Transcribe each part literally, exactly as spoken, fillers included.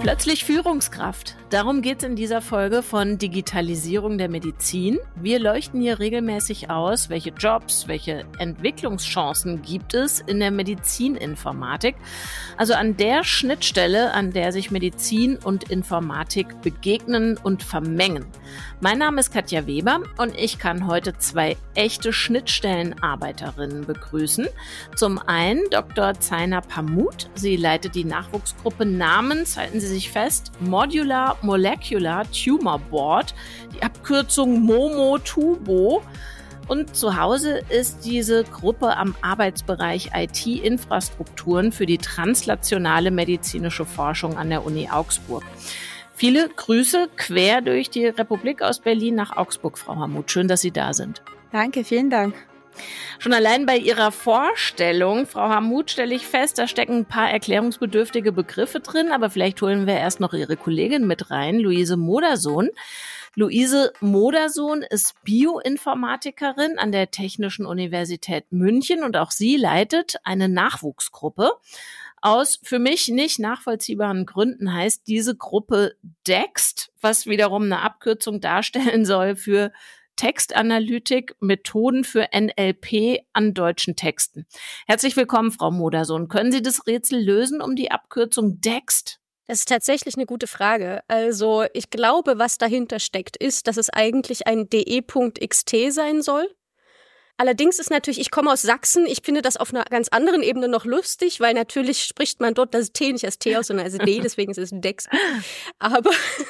Plötzlich Führungskraft. Darum geht es in dieser Folge von Digitalisierung der Medizin. Wir leuchten hier regelmäßig aus, welche Jobs, welche Entwicklungschancen gibt es in der Medizininformatik. Also an der Schnittstelle, an der sich Medizin und Informatik begegnen und vermengen. Mein Name ist Katja Weber und ich kann heute zwei echte Schnittstellenarbeiterinnen begrüßen. Zum einen Doktor Zainab Hamoud. Sie leitet die Nachwuchsgruppe namens, halten Sie sich fest, Modular Molecular Tumor Board, die Abkürzung MOMOTUBO. Und zu Hause ist diese Gruppe am Arbeitsbereich I T-Infrastrukturen für die translationale medizinische Forschung an der Uni Augsburg. Viele Grüße quer durch die Republik aus Berlin nach Augsburg, Frau Hamoud. Schön, dass Sie da sind. Danke, vielen Dank. Schon allein bei Ihrer Vorstellung, Frau Hamoud, stelle ich fest, da stecken ein paar erklärungsbedürftige Begriffe drin, aber vielleicht holen wir erst noch Ihre Kollegin mit rein, Luise Modersohn. Luise Modersohn ist Bioinformatikerin an der Technischen Universität München und auch sie leitet eine Nachwuchsgruppe. Aus für mich nicht nachvollziehbaren Gründen heißt diese Gruppe D E X T, was wiederum eine Abkürzung darstellen soll für Textanalytik, Methoden für N L P an deutschen Texten. Herzlich willkommen, Frau Modersohn. Können Sie das Rätsel lösen um die Abkürzung D E X T? Das ist tatsächlich eine gute Frage. Also ich glaube, was dahinter steckt, ist, dass es eigentlich ein D E.X T sein soll. Allerdings ist natürlich, ich komme aus Sachsen, ich finde das auf einer ganz anderen Ebene noch lustig, weil natürlich spricht man dort das T nicht als T aus, sondern als D, deswegen ist es D E X T. Aber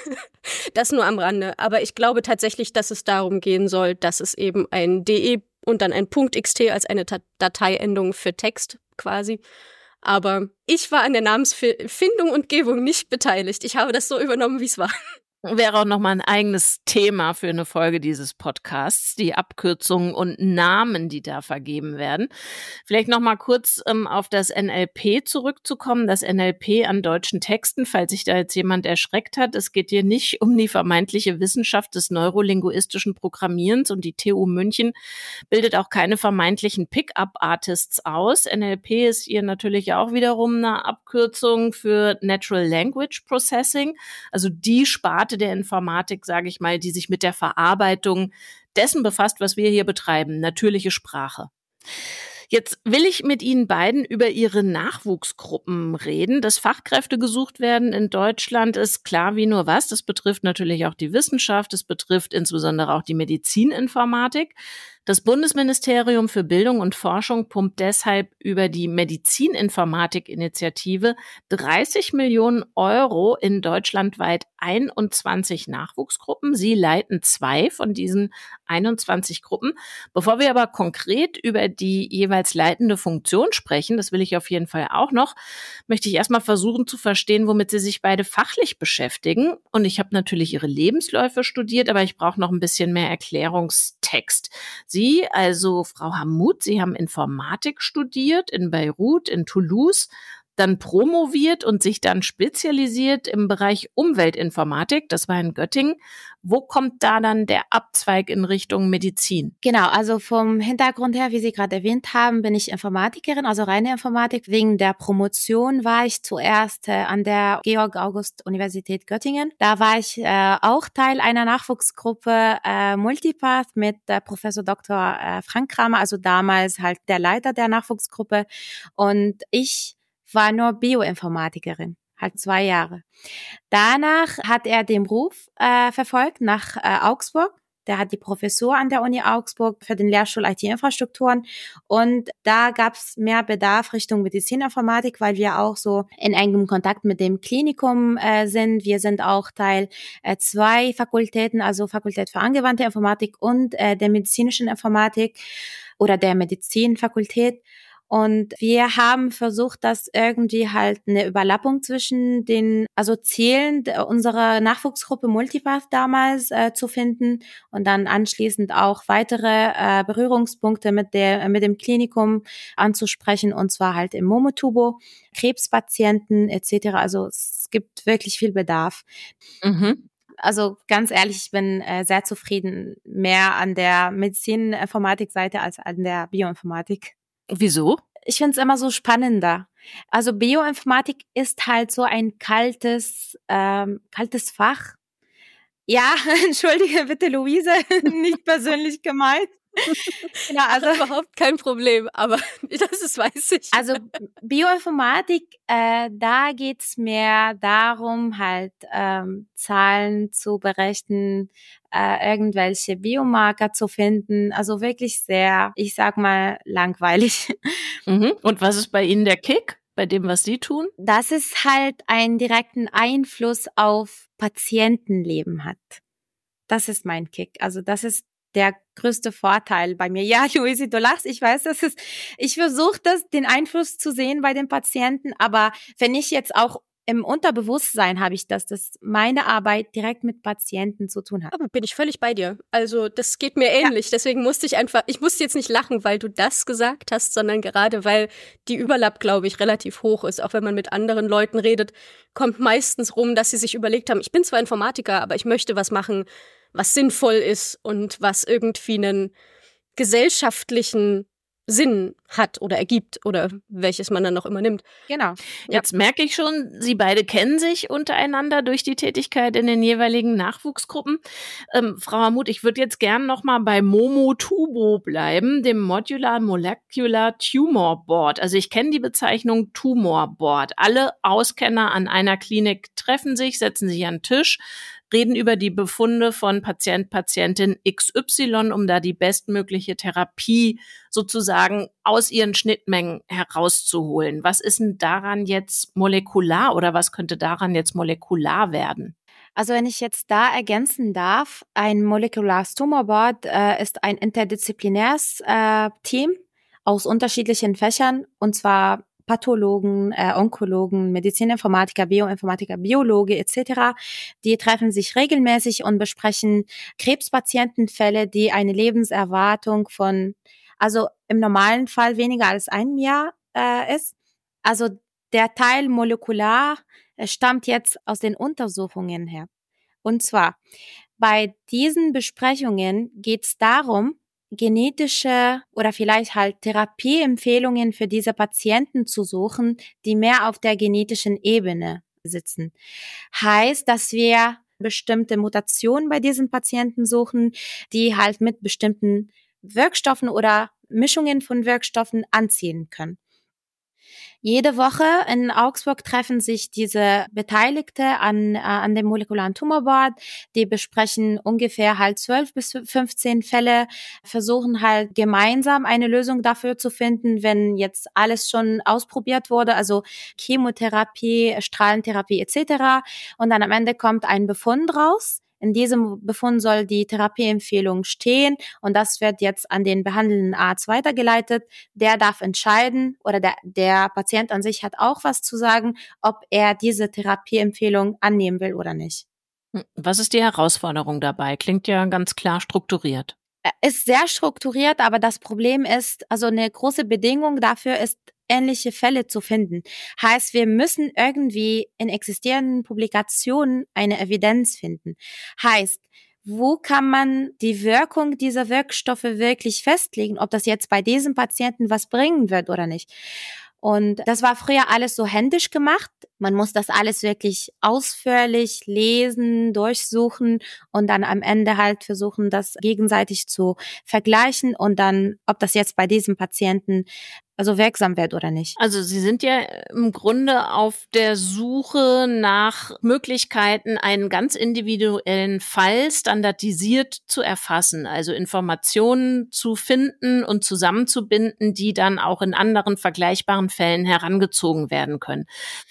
das nur am Rande. Aber ich glaube tatsächlich, dass es darum gehen soll, dass es eben ein D E und dann ein .xt als eine Dateiendung für Text quasi. Aber ich war an der Namensfindung und Gebung nicht beteiligt. Ich habe das so übernommen, wie es war. Wäre auch nochmal ein eigenes Thema für eine Folge dieses Podcasts, die Abkürzungen und Namen, die da vergeben werden. Vielleicht nochmal kurz ähm, auf das N L P zurückzukommen, das N L P an deutschen Texten, falls sich da jetzt jemand erschreckt hat. Es geht hier nicht um die vermeintliche Wissenschaft des neurolinguistischen Programmierens und die T U München bildet auch keine vermeintlichen Pick-up-Artists aus. N L P ist hier natürlich auch wiederum eine Abkürzung für Natural Language Processing, also die Sparte der Informatik, sage ich mal, die sich mit der Verarbeitung dessen befasst, was wir hier betreiben, natürliche Sprache. Jetzt will ich mit Ihnen beiden über Ihre Nachwuchsgruppen reden. Dass Fachkräfte gesucht werden in Deutschland ist klar wie nur was. Das betrifft natürlich auch die Wissenschaft, das betrifft insbesondere auch die Medizininformatik. Das Bundesministerium für Bildung und Forschung pumpt deshalb über die Medizininformatik-Initiative dreißig Millionen Euro in deutschlandweit einundzwanzig Nachwuchsgruppen. Sie leiten zwei von diesen einundzwanzig Gruppen. Bevor wir aber konkret über die jeweils leitende Funktion sprechen, das will ich auf jeden Fall auch noch, möchte ich erstmal versuchen zu verstehen, womit Sie sich beide fachlich beschäftigen. Und ich habe natürlich Ihre Lebensläufe studiert, aber ich brauche noch ein bisschen mehr Erklärungstext. Sie, also Frau Hamoud, Sie haben Informatik studiert in Beirut, in Toulouse, dann promoviert und sich dann spezialisiert im Bereich Umweltinformatik, das war in Göttingen. Wo kommt da dann der Abzweig in Richtung Medizin? Genau, also vom Hintergrund her, wie Sie gerade erwähnt haben, bin ich Informatikerin, also reine Informatik. Wegen der Promotion war ich zuerst äh, an der Georg-August-Universität Göttingen. Da war ich äh, auch Teil einer Nachwuchsgruppe äh, Multipath mit äh, Professor Doktor äh, Frank Kramer, also damals halt der Leiter der Nachwuchsgruppe. Und ich war nur Bioinformatikerin, halt zwei Jahre. Danach hat er den Beruf äh, verfolgt nach äh, Augsburg. Der hat die Professur an der Uni Augsburg für den Lehrstuhl I T-Infrastrukturen und da gab es mehr Bedarf Richtung Medizininformatik, weil wir auch so in engem Kontakt mit dem Klinikum äh, sind. Wir sind auch Teil äh, zwei Fakultäten, also Fakultät für angewandte Informatik und äh, der medizinischen Informatik oder der Medizinfakultät. Und wir haben versucht, dass irgendwie halt eine Überlappung zwischen den, also Zielen unserer Nachwuchsgruppe Multipath damals äh, zu finden und dann anschließend auch weitere äh, Berührungspunkte mit der mit dem Klinikum anzusprechen, und zwar halt im MOMOTUBO, Krebspatienten et cetera. Also es gibt wirklich viel Bedarf. Mhm. Also ganz ehrlich, ich bin äh, sehr zufrieden, mehr an der Medizininformatik-Seite als an der Bioinformatik. Wieso? ich finde es immer so spannender. Also Bioinformatik ist halt so ein kaltes, ähm, kaltes Fach. Ja, entschuldige bitte, Luise, nicht persönlich gemeint. Genau, also Ach, überhaupt kein Problem, aber das ist, weiß ich. Also Bioinformatik, äh, da geht's mehr darum, halt ähm, Zahlen zu berechnen, äh, irgendwelche Biomarker zu finden. Also wirklich sehr, ich sag mal, langweilig. Mhm. Und was ist bei Ihnen der Kick, bei dem, was Sie tun? Dass es halt einen direkten Einfluss auf Patientenleben hat. Das ist mein Kick. Also das ist der größte Vorteil bei mir. Ja, Luisi, du lachst. Ich weiß, das ist, ich versuche das, den Einfluss zu sehen bei den Patienten. Aber wenn ich jetzt auch im Unterbewusstsein habe ich das, dass meine Arbeit direkt mit Patienten zu tun hat. Aber bin ich völlig bei dir. Also das geht mir ähnlich. Ja. Deswegen musste ich einfach, ich musste jetzt nicht lachen, weil du das gesagt hast, sondern gerade, weil die Überlapp, glaube ich, relativ hoch ist. Auch wenn man mit anderen Leuten redet, kommt meistens rum, dass sie sich überlegt haben, ich bin zwar Informatiker, aber ich möchte was machen, was sinnvoll ist und was irgendwie einen gesellschaftlichen Sinn hat oder ergibt oder welches man dann noch immer nimmt. Genau. Jetzt ja. merke ich schon, Sie beide kennen sich untereinander durch die Tätigkeit in den jeweiligen Nachwuchsgruppen. Ähm, Frau Hamuth, ich würde jetzt gern noch mal bei MOMO-TUBO bleiben, dem Modular Molecular Tumor Board. Also ich kenne die Bezeichnung Tumor Board. Alle Auskenner an einer Klinik treffen sich, setzen sich an den Tisch, reden über die Befunde von Patient, Patientin X Y, um da die bestmögliche Therapie sozusagen aus ihren Schnittmengen herauszuholen. Was ist denn daran jetzt molekular oder was könnte daran jetzt molekular werden? Also wenn ich jetzt da ergänzen darf, ein Molecular Tumor Board äh, ist ein interdisziplinäres äh, Team aus unterschiedlichen Fächern, und zwar Pathologen, äh, Onkologen, Medizininformatiker, Bioinformatiker, Biologe et cetera. Die treffen sich regelmäßig und besprechen Krebspatientenfälle, die eine Lebenserwartung von, also im normalen Fall weniger als einem Jahr äh, ist. Also der Teil molekular äh, stammt jetzt aus den Untersuchungen her. Und zwar, bei diesen Besprechungen geht es darum, genetische oder vielleicht halt Therapieempfehlungen für diese Patienten zu suchen, die mehr auf der genetischen Ebene sitzen. Heißt, dass wir bestimmte Mutationen bei diesen Patienten suchen, die halt mit bestimmten Wirkstoffen oder Mischungen von Wirkstoffen anziehen können. Jede Woche in Augsburg treffen sich diese Beteiligte an, äh, an dem molekularen Tumorboard. Die besprechen ungefähr halt zwölf bis fünfzehn Fälle, versuchen halt gemeinsam eine Lösung dafür zu finden, wenn jetzt alles schon ausprobiert wurde, also Chemotherapie, Strahlentherapie et cetera. Und dann am Ende kommt ein Befund raus. In diesem Befund soll die Therapieempfehlung stehen und das wird jetzt an den behandelnden Arzt weitergeleitet. Der darf entscheiden oder der, der Patient an sich hat auch was zu sagen, ob er diese Therapieempfehlung annehmen will oder nicht. Was ist die Herausforderung dabei? Klingt ja ganz klar strukturiert. Ist sehr strukturiert, aber das Problem ist, also eine große Bedingung dafür ist, ähnliche Fälle zu finden. Heißt, wir müssen irgendwie in existierenden Publikationen eine Evidenz finden. Heißt, wo kann man die Wirkung dieser Wirkstoffe wirklich festlegen, ob das jetzt bei diesem Patienten was bringen wird oder nicht. Und das war früher alles so händisch gemacht. Man muss das alles wirklich ausführlich lesen, durchsuchen und dann am Ende halt versuchen, das gegenseitig zu vergleichen und dann, ob das jetzt bei diesem Patienten also wirksam wird oder nicht. Also Sie sind ja im Grunde auf der Suche nach Möglichkeiten, einen ganz individuellen Fall standardisiert zu erfassen, also Informationen zu finden und zusammenzubinden, die dann auch in anderen vergleichbaren Fällen herangezogen werden können.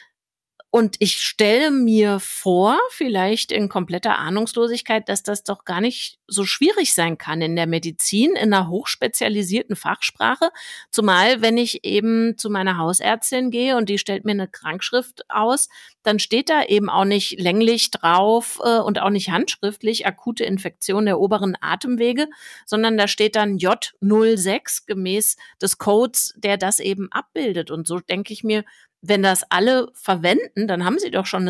Und ich stelle mir vor, vielleicht in kompletter Ahnungslosigkeit, dass das doch gar nicht so schwierig sein kann in der Medizin, in einer hochspezialisierten Fachsprache. Zumal, wenn ich eben zu meiner Hausärztin gehe und die stellt mir eine Krankschrift aus, dann steht da eben auch nicht länglich drauf äh, und auch nicht handschriftlich akute Infektion der oberen Atemwege, sondern da steht dann J null sechs gemäß des Codes, der das eben abbildet. Und so denke ich mir, wenn das alle verwenden, dann haben sie doch schon eine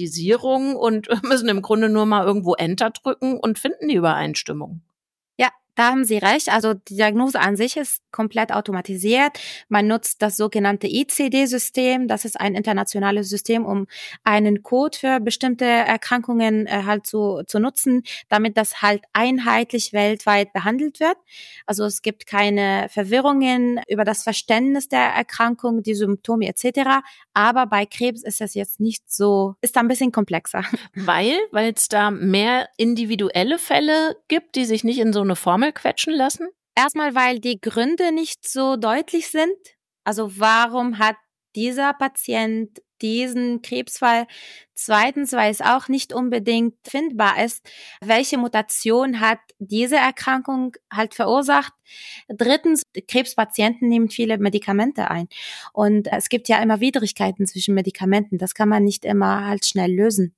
Standardisierung und müssen im Grunde nur mal irgendwo Enter drücken und finden die Übereinstimmung. Ja, Da haben Sie recht. Also die Diagnose an sich ist komplett automatisiert. Man nutzt das sogenannte I C D-System. Das ist ein internationales System, um einen Code für bestimmte Erkrankungen äh, halt zu, zu nutzen, damit das halt einheitlich weltweit behandelt wird. Also es gibt keine Verwirrungen über das Verständnis der Erkrankung, die Symptome et cetera. Aber bei Krebs ist das jetzt nicht so, ist da ein bisschen komplexer. Weil, weil es da mehr individuelle Fälle gibt, die sich nicht in so eine Formel quetschen lassen? Erstmal, weil die Gründe nicht so deutlich sind. Also warum hat dieser Patient diesen Krebsfall? Zweitens, weil es auch nicht unbedingt findbar ist, welche Mutation hat diese Erkrankung halt verursacht. Drittens, Krebspatienten nehmen viele Medikamente ein. Und es gibt ja immer Widrigkeiten zwischen Medikamenten. Das kann man nicht immer halt schnell lösen.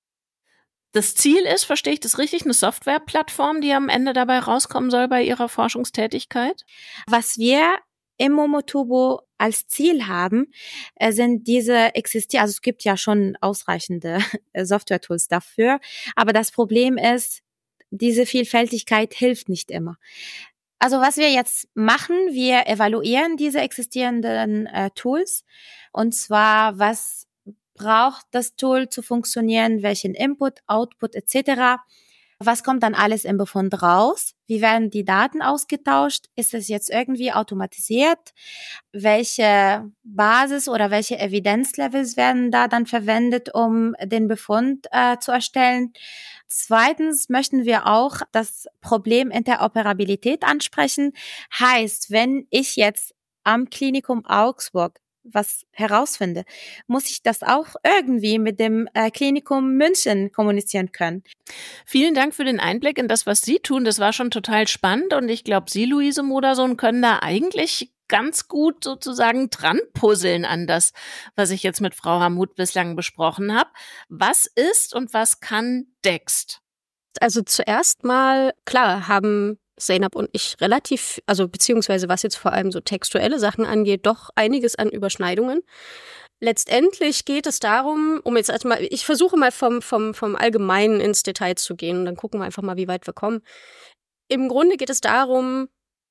Das Ziel ist, verstehe ich das richtig, eine Softwareplattform, die am Ende dabei rauskommen soll bei Ihrer Forschungstätigkeit? Was wir im Momoturbo als Ziel haben, sind diese existieren, also es gibt ja schon ausreichende Software-Tools dafür, aber das Problem ist, diese Vielfältigkeit hilft nicht immer. Also was wir jetzt machen, wir evaluieren diese existierenden äh, Tools, und zwar, was braucht das Tool zu funktionieren, welchen Input, Output et cetera. Was kommt dann alles im Befund raus? Wie werden die Daten ausgetauscht? Ist es jetzt irgendwie automatisiert? Welche Basis oder welche Evidenzlevels werden da dann verwendet, um den Befund äh, zu erstellen? Zweitens möchten wir auch das Problem Interoperabilität ansprechen. Heißt, wenn ich jetzt am Klinikum Augsburg was herausfinde, muss ich das auch irgendwie mit dem äh, Klinikum München kommunizieren können. Vielen Dank für den Einblick in das, was Sie tun. Das war schon total spannend, und ich glaube, Sie, Luise Modersohn, können da eigentlich ganz gut sozusagen dran puzzeln an das, was ich jetzt mit Frau Hammoud bislang besprochen habe. Was ist und was kann Dext? Also zuerst mal, klar, haben Zeynep und ich relativ, also beziehungsweise was jetzt vor allem so textuelle Sachen angeht, doch einiges an Überschneidungen. Letztendlich geht es darum, um jetzt erstmal, ich versuche mal vom, vom, vom Allgemeinen ins Detail zu gehen, und dann gucken wir einfach mal, wie weit wir kommen. Im Grunde geht es darum,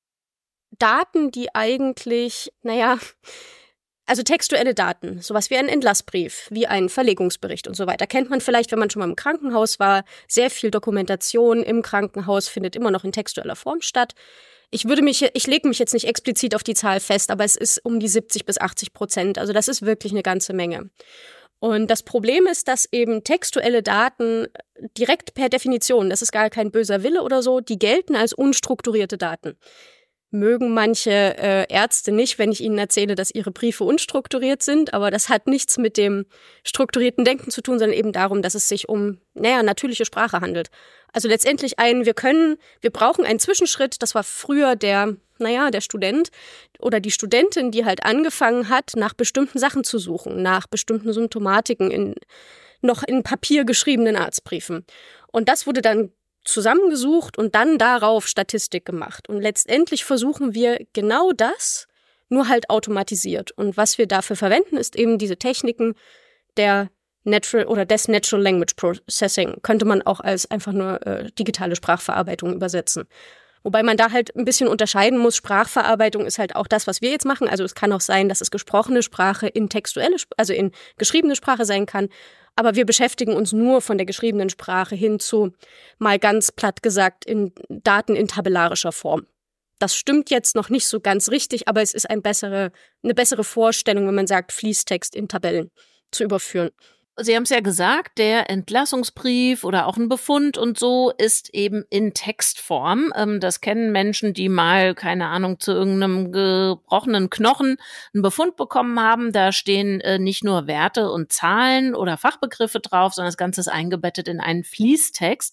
Daten, die eigentlich, naja, also textuelle Daten, sowas wie ein Entlassbrief, wie ein Verlegungsbericht und so weiter, kennt man vielleicht, wenn man schon mal im Krankenhaus war. Sehr viel Dokumentation im Krankenhaus findet immer noch in textueller Form statt. Ich würde mich, ich lege mich jetzt nicht explizit auf die Zahl fest, aber es ist um die siebzig bis achtzig Prozent. Also das ist wirklich eine ganze Menge. Und das Problem ist, dass eben textuelle Daten direkt per Definition, das ist gar kein böser Wille oder so, die gelten als unstrukturierte Daten. Mögen manche äh, Ärzte nicht, wenn ich ihnen erzähle, dass ihre Briefe unstrukturiert sind, aber das hat nichts mit dem strukturierten Denken zu tun, sondern eben darum, dass es sich um, naja, natürliche Sprache handelt. Also letztendlich ein, wir können, wir brauchen einen Zwischenschritt, das war früher der, naja, der Student oder die Studentin, die halt angefangen hat, nach bestimmten Sachen zu suchen, nach bestimmten Symptomatiken in noch in Papier geschriebenen Arztbriefen. Und das wurde dann zusammengesucht und dann darauf Statistik gemacht. Und letztendlich versuchen wir genau das, nur halt automatisiert. Und was wir dafür verwenden, ist eben diese Techniken der Natural oder des Natural Language Processing. Könnte man auch als einfach nur äh, digitale Sprachverarbeitung übersetzen. Wobei man da halt ein bisschen unterscheiden muss. Sprachverarbeitung ist halt auch das, was wir jetzt machen. Also es kann auch sein, dass es gesprochene Sprache in textuelle, also in geschriebene Sprache sein kann. Aber wir beschäftigen uns nur von der geschriebenen Sprache hin zu, mal ganz platt gesagt, in Daten in tabellarischer Form. Das stimmt jetzt noch nicht so ganz richtig, aber es ist ein bessere, eine bessere Vorstellung, wenn man sagt, Fließtext in Tabellen zu überführen. Sie haben es ja gesagt, der Entlassungsbrief oder auch ein Befund und so ist eben in Textform. Das kennen Menschen, die mal, keine Ahnung, zu irgendeinem gebrochenen Knochen einen Befund bekommen haben. Da stehen nicht nur Werte und Zahlen oder Fachbegriffe drauf, sondern das Ganze ist eingebettet in einen Fließtext.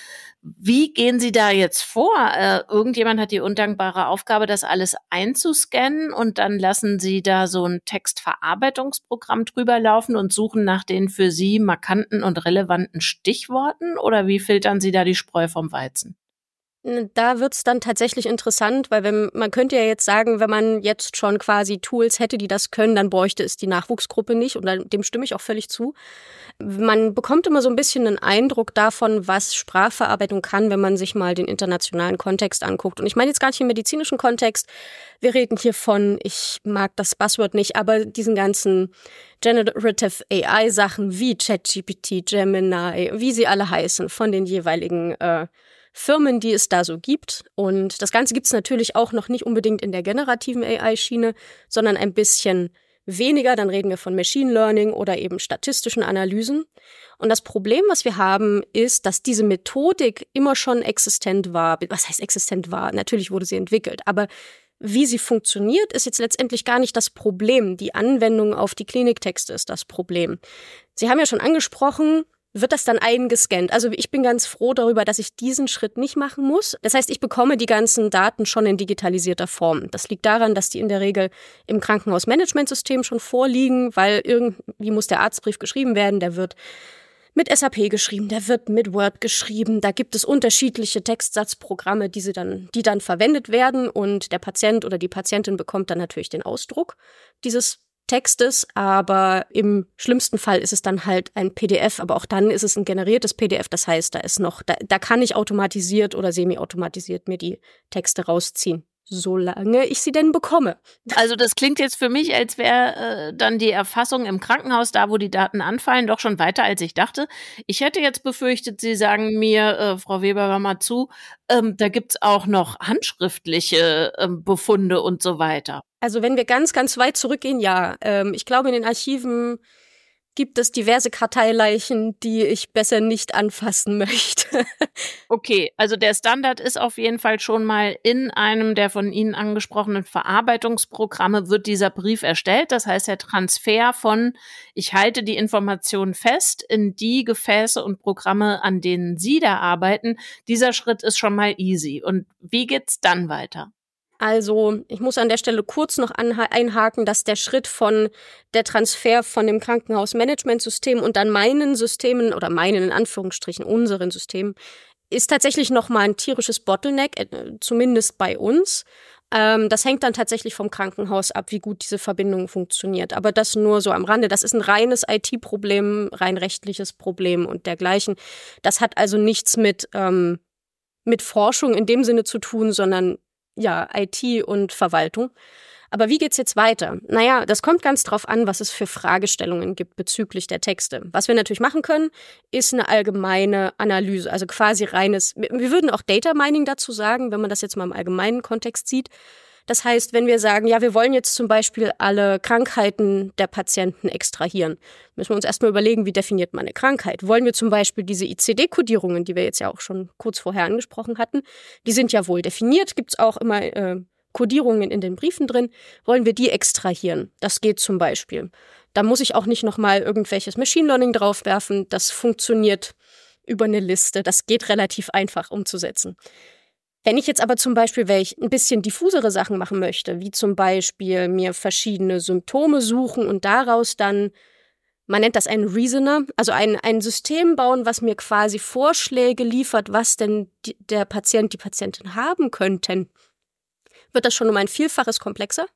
Wie gehen Sie da jetzt vor? Äh, irgendjemand hat die undankbare Aufgabe, das alles einzuscannen, und dann lassen Sie da so ein Textverarbeitungsprogramm drüber laufen und suchen nach den für Sie markanten und relevanten Stichworten, oder wie filtern Sie da die Spreu vom Weizen? Da wird's dann tatsächlich interessant, weil wenn, man könnte ja jetzt sagen, wenn man jetzt schon quasi Tools hätte, die das können, dann bräuchte es die Nachwuchsgruppe nicht und dann, dem stimme ich auch völlig zu. Man bekommt immer so ein bisschen einen Eindruck davon, was Sprachverarbeitung kann, wenn man sich mal den internationalen Kontext anguckt. Und ich meine jetzt gar nicht im medizinischen Kontext. Wir reden hier von, ich mag das Buzzword nicht, aber diesen ganzen Generative A I-Sachen wie ChatGPT, Gemini, wie sie alle heißen, von den jeweiligen äh, Firmen, die es da so gibt. Und das Ganze gibt es natürlich auch noch nicht unbedingt in der generativen A I-Schiene, sondern ein bisschen weniger. Dann reden wir von Machine Learning oder eben statistischen Analysen. Und das Problem, was wir haben, ist, dass diese Methodik immer schon existent war. Was heißt existent war? Natürlich wurde sie entwickelt, aber wie sie funktioniert, ist jetzt letztendlich gar nicht das Problem. Die Anwendung auf die Kliniktexte ist das Problem. Sie haben ja schon angesprochen, wird das dann eingescannt. Also ich bin ganz froh darüber, dass ich diesen Schritt nicht machen muss. Das heißt, ich bekomme die ganzen Daten schon in digitalisierter Form. Das liegt daran, dass die in der Regel im Krankenhausmanagementsystem schon vorliegen, weil irgendwie muss der Arztbrief geschrieben werden, der wird mit S A P geschrieben, der wird mit Word geschrieben. Da gibt es unterschiedliche Textsatzprogramme, die, sie dann, die dann verwendet werden und der Patient oder die Patientin bekommt dann natürlich den Ausdruck dieses Textes, aber im schlimmsten Fall ist es dann halt ein P D F, aber auch dann ist es ein generiertes P D F, das heißt, da ist noch, da, da kann ich automatisiert oder semi-automatisiert mir die Texte rausziehen, solange ich sie denn bekomme. Also das klingt jetzt für mich, als wäre äh, dann die Erfassung im Krankenhaus, da wo die Daten anfallen, doch schon weiter, als ich dachte. Ich hätte jetzt befürchtet, Sie sagen mir, äh, Frau Weber, hör mal zu, ähm, da gibt's auch noch handschriftliche äh, Befunde und so weiter. Also wenn wir ganz, ganz weit zurückgehen, ja. Ähm, ich glaube, in den Archiven gibt es diverse Karteileichen, die ich besser nicht anfassen möchte. Okay, also der Standard ist auf jeden Fall schon mal in einem der von Ihnen angesprochenen Verarbeitungsprogramme wird dieser Brief erstellt. Das heißt, der Transfer von ich halte die Informationen fest in die Gefäße und Programme, an denen Sie da arbeiten. Dieser Schritt ist schon mal easy. Und wie geht's dann weiter? Also ich muss an der Stelle kurz noch anha- einhaken, dass der Schritt von der Transfer von dem Krankenhausmanagementsystem und dann meinen Systemen oder meinen in Anführungsstrichen unseren Systemen ist tatsächlich nochmal ein tierisches Bottleneck, äh, zumindest bei uns. Ähm, das hängt dann tatsächlich vom Krankenhaus ab, wie gut diese Verbindung funktioniert. Aber das nur so am Rande. Das ist ein reines I T-Problem, rein rechtliches Problem und dergleichen. Das hat also nichts mit, ähm, mit Forschung in dem Sinne zu tun, sondern ja, I T und Verwaltung. Aber wie geht's jetzt weiter? Naja, das kommt ganz drauf an, was es für Fragestellungen gibt bezüglich der Texte. Was wir natürlich machen können, ist eine allgemeine Analyse, also quasi reines, wir würden auch Data Mining dazu sagen, wenn man das jetzt mal im allgemeinen Kontext sieht. Das heißt, wenn wir sagen, ja, wir wollen jetzt zum Beispiel alle Krankheiten der Patienten extrahieren, müssen wir uns erstmal überlegen, wie definiert man eine Krankheit? Wollen wir zum Beispiel diese I C D-Kodierungen, die wir jetzt ja auch schon kurz vorher angesprochen hatten, die sind ja wohl definiert, gibt's auch immer äh, Kodierungen in den Briefen drin, wollen wir die extrahieren? Das geht zum Beispiel. Da muss ich auch nicht nochmal irgendwelches Machine Learning draufwerfen, das funktioniert über eine Liste, das geht relativ einfach umzusetzen. Wenn ich jetzt aber zum Beispiel welch ein bisschen diffusere Sachen machen möchte, wie zum Beispiel mir verschiedene Symptome suchen und daraus dann, man nennt das einen Reasoner, also ein, ein System bauen, was mir quasi Vorschläge liefert, was denn die, der Patient, die Patientin haben könnten, wird das schon um ein Vielfaches komplexer,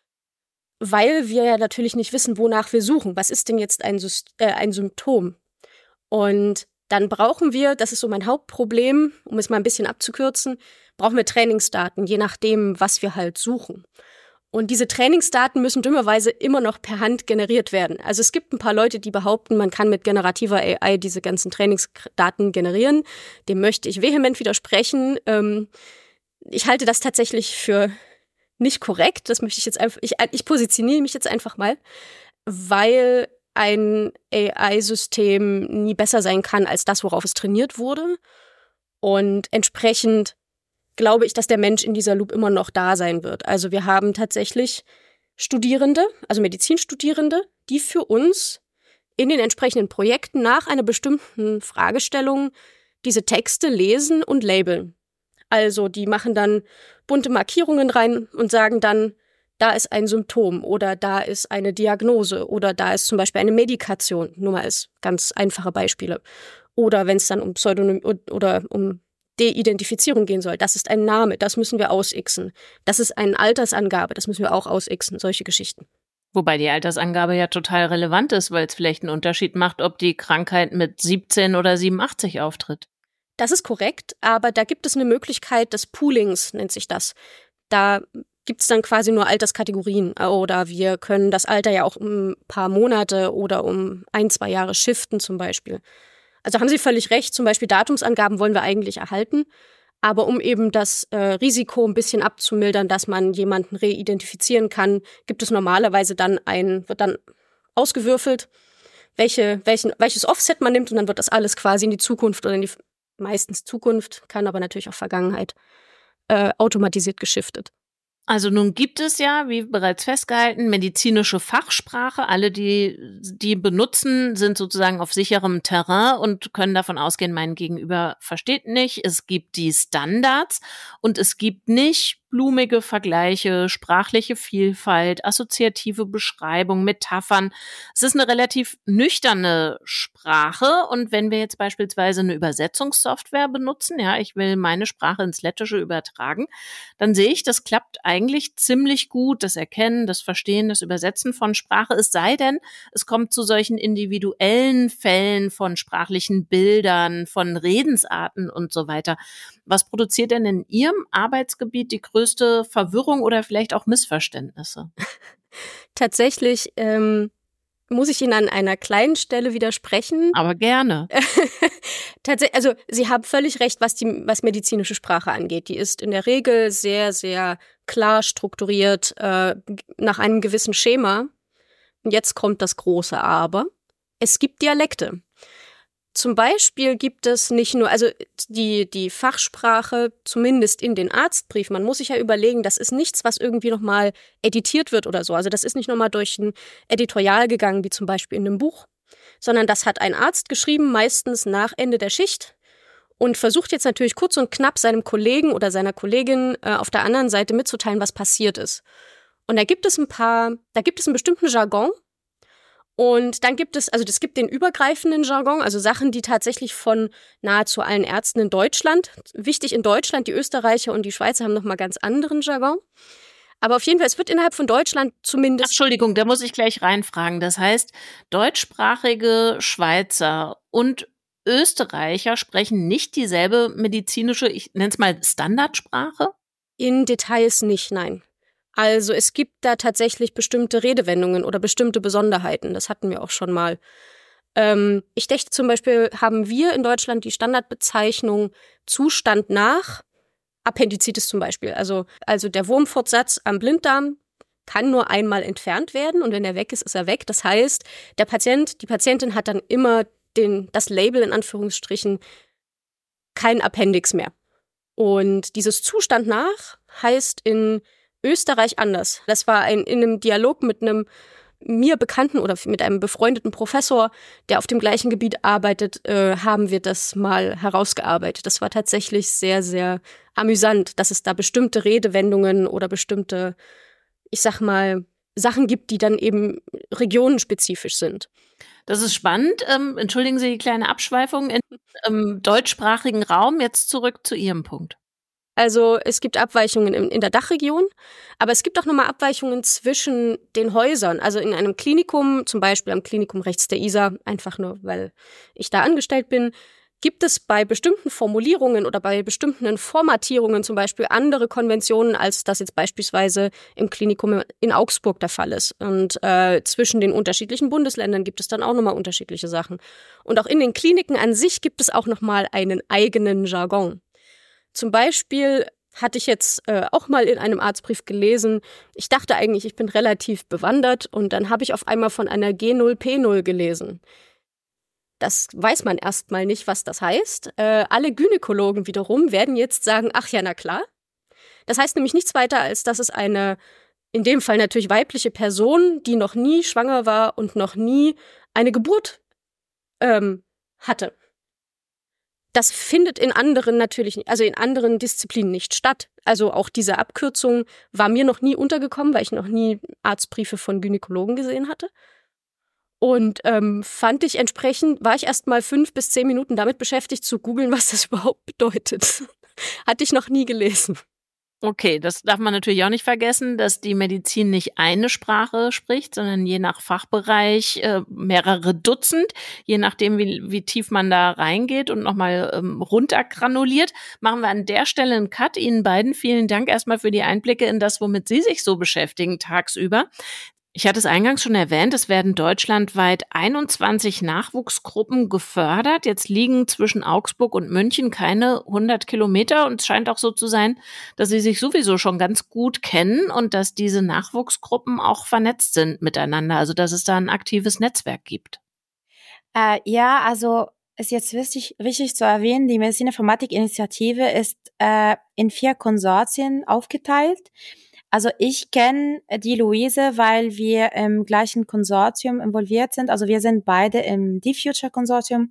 weil wir ja natürlich nicht wissen, wonach wir suchen. Was ist denn jetzt ein, Syst- äh, ein Symptom? Und dann brauchen wir, das ist so mein Hauptproblem, um es mal ein bisschen abzukürzen, brauchen wir Trainingsdaten, je nachdem, was wir halt suchen. Und diese Trainingsdaten müssen dummerweise immer noch per Hand generiert werden. Also es gibt ein paar Leute, die behaupten, man kann mit generativer A I diese ganzen Trainingsdaten generieren. Dem möchte ich vehement widersprechen. Ähm, ich halte das tatsächlich für nicht korrekt. Das möchte ich jetzt einfach, ich, ich positioniere mich jetzt einfach mal, weil ein A I-System nie besser sein kann als das, worauf es trainiert wurde. Und entsprechend glaube ich, dass der Mensch in dieser Loop immer noch da sein wird. Also wir haben tatsächlich Studierende, also Medizinstudierende, die für uns in den entsprechenden Projekten nach einer bestimmten Fragestellung diese Texte lesen und labeln. Also die machen dann bunte Markierungen rein und sagen dann, da ist ein Symptom oder da ist eine Diagnose oder da ist zum Beispiel eine Medikation, nur mal als ganz einfache Beispiele. Oder wenn es dann um Pseudonym oder um De-Identifizierung gehen soll. Das ist ein Name, das müssen wir ausixen. Das ist eine Altersangabe, das müssen wir auch ausixen, solche Geschichten. Wobei die Altersangabe ja total relevant ist, weil es vielleicht einen Unterschied macht, ob die Krankheit mit siebzehn oder siebenundachtzig auftritt. Das ist korrekt, aber da gibt es eine Möglichkeit des Poolings, nennt sich das. Da gibt es dann quasi nur Alterskategorien oder wir können das Alter ja auch um ein paar Monate oder um ein, zwei Jahre shiften zum Beispiel. Also haben Sie völlig recht, zum Beispiel Datumsangaben wollen wir eigentlich erhalten, aber um eben das äh, Risiko ein bisschen abzumildern, dass man jemanden reidentifizieren kann, gibt es normalerweise dann ein, wird dann ausgewürfelt, welche, welchen, welches Offset man nimmt und dann wird das alles quasi in die Zukunft oder in die meistens Zukunft, kann aber natürlich auch Vergangenheit, äh, automatisiert geschiftet. Also nun gibt es ja, wie bereits festgehalten, medizinische Fachsprache. Alle, die die benutzen, sind sozusagen auf sicherem Terrain und können davon ausgehen, mein Gegenüber versteht nicht. Es gibt die Standards und es gibt nicht blumige Vergleiche, sprachliche Vielfalt, assoziative Beschreibung, Metaphern. Es ist eine relativ nüchterne Sprache und wenn wir jetzt beispielsweise eine Übersetzungssoftware benutzen, ja, ich will meine Sprache ins Lettische übertragen, dann sehe ich, das klappt eigentlich ziemlich gut, das Erkennen, das Verstehen, das Übersetzen von Sprache, es sei denn, es kommt zu solchen individuellen Fällen von sprachlichen Bildern, von Redensarten und so weiter. Was produziert denn in Ihrem Arbeitsgebiet die größte Verwirrung oder vielleicht auch Missverständnisse? Tatsächlich ähm, muss ich Ihnen an einer kleinen Stelle widersprechen. Aber gerne. Tatsächlich, also Sie haben völlig recht, was die was medizinische Sprache angeht. Die ist in der Regel sehr, sehr klar strukturiert äh, nach einem gewissen Schema. Und jetzt kommt das große Aber. Es gibt Dialekte. Zum Beispiel gibt es nicht nur, also die, die Fachsprache, zumindest in den Arztbriefen, man muss sich ja überlegen, das ist nichts, was irgendwie nochmal editiert wird oder so. Also das ist nicht nochmal durch ein Editorial gegangen, wie zum Beispiel in einem Buch, sondern das hat ein Arzt geschrieben, meistens nach Ende der Schicht und versucht jetzt natürlich kurz und knapp seinem Kollegen oder seiner Kollegin äh, auf der anderen Seite mitzuteilen, was passiert ist. Und da gibt es ein paar, da gibt es einen bestimmten Jargon. Und dann gibt es, also es gibt den übergreifenden Jargon, also Sachen, die tatsächlich von nahezu allen Ärzten in Deutschland, wichtig in Deutschland, die Österreicher und die Schweizer haben nochmal ganz anderen Jargon. Aber auf jeden Fall, es wird innerhalb von Deutschland zumindest... Ach, Entschuldigung, da muss ich gleich reinfragen. Das heißt, deutschsprachige Schweizer und Österreicher sprechen nicht dieselbe medizinische, ich nenne es mal Standardsprache? In Details nicht, nein. Also es gibt da tatsächlich bestimmte Redewendungen oder bestimmte Besonderheiten. Das hatten wir auch schon mal. Ähm, ich denke zum Beispiel, haben wir in Deutschland die Standardbezeichnung Zustand nach Appendizitis zum Beispiel. Also, also der Wurmfortsatz am Blinddarm kann nur einmal entfernt werden und wenn er weg ist, ist er weg. Das heißt, der Patient, die Patientin hat dann immer den, das Label in Anführungsstrichen kein Appendix mehr. Und dieses Zustand nach heißt in Österreich anders. Das war ein, in einem Dialog mit einem mir bekannten oder mit einem befreundeten Professor, der auf dem gleichen Gebiet arbeitet, äh, haben wir das mal herausgearbeitet. Das war tatsächlich sehr, sehr amüsant, dass es da bestimmte Redewendungen oder bestimmte, ich sag mal, Sachen gibt, die dann eben regionenspezifisch sind. Das ist spannend. Ähm, entschuldigen Sie die kleine Abschweifung im ähm, deutschsprachigen Raum. Jetzt zurück zu Ihrem Punkt. Also es gibt Abweichungen in, in der Dachregion, aber es gibt auch nochmal Abweichungen zwischen den Häusern. Also in einem Klinikum, zum Beispiel am Klinikum rechts der Isar, einfach nur, weil ich da angestellt bin, gibt es bei bestimmten Formulierungen oder bei bestimmten Formatierungen zum Beispiel andere Konventionen, als das jetzt beispielsweise im Klinikum in Augsburg der Fall ist. Und äh, zwischen den unterschiedlichen Bundesländern gibt es dann auch nochmal unterschiedliche Sachen. Und auch in den Kliniken an sich gibt es auch nochmal einen eigenen Jargon. Zum Beispiel hatte ich jetzt äh, auch mal in einem Arztbrief gelesen, ich dachte eigentlich, ich bin relativ bewandert und dann habe ich auf einmal von einer G null P null gelesen. Das weiß man erstmal nicht, was das heißt. Äh, alle Gynäkologen wiederum werden jetzt sagen, ach ja, na klar. Das heißt nämlich nichts weiter, als dass es eine, in dem Fall natürlich weibliche Person, die noch nie schwanger war und noch nie eine Geburt ähm, hatte. Das findet in anderen natürlich, also in anderen Disziplinen nicht statt. Also auch diese Abkürzung war mir noch nie untergekommen, weil ich noch nie Arztbriefe von Gynäkologen gesehen hatte. Und ähm, fand ich entsprechend, war ich erst mal fünf bis zehn Minuten damit beschäftigt zu googeln, was das überhaupt bedeutet. Hatte ich noch nie gelesen. Okay, das darf man natürlich auch nicht vergessen, dass die Medizin nicht eine Sprache spricht, sondern je nach Fachbereich äh, mehrere Dutzend, je nachdem, wie, wie tief man da reingeht und nochmal ähm, runtergranuliert. Machen wir an der Stelle einen Cut. Ihnen beiden vielen Dank erstmal für die Einblicke in das, womit Sie sich so beschäftigen tagsüber. Ich hatte es eingangs schon erwähnt, es werden deutschlandweit einundzwanzig Nachwuchsgruppen gefördert. Jetzt liegen zwischen Augsburg und München keine hundert Kilometer und es scheint auch so zu sein, dass sie sich sowieso schon ganz gut kennen und dass diese Nachwuchsgruppen auch vernetzt sind miteinander, also dass es da ein aktives Netzwerk gibt. Äh, ja, also ist jetzt wichtig, wichtig zu erwähnen, die Medizininformatik-Initiative ist äh, in vier Konsortien aufgeteilt. Also ich kenne die Luise, weil wir im gleichen Konsortium involviert sind. Also wir sind beide im D-Future-Konsortium.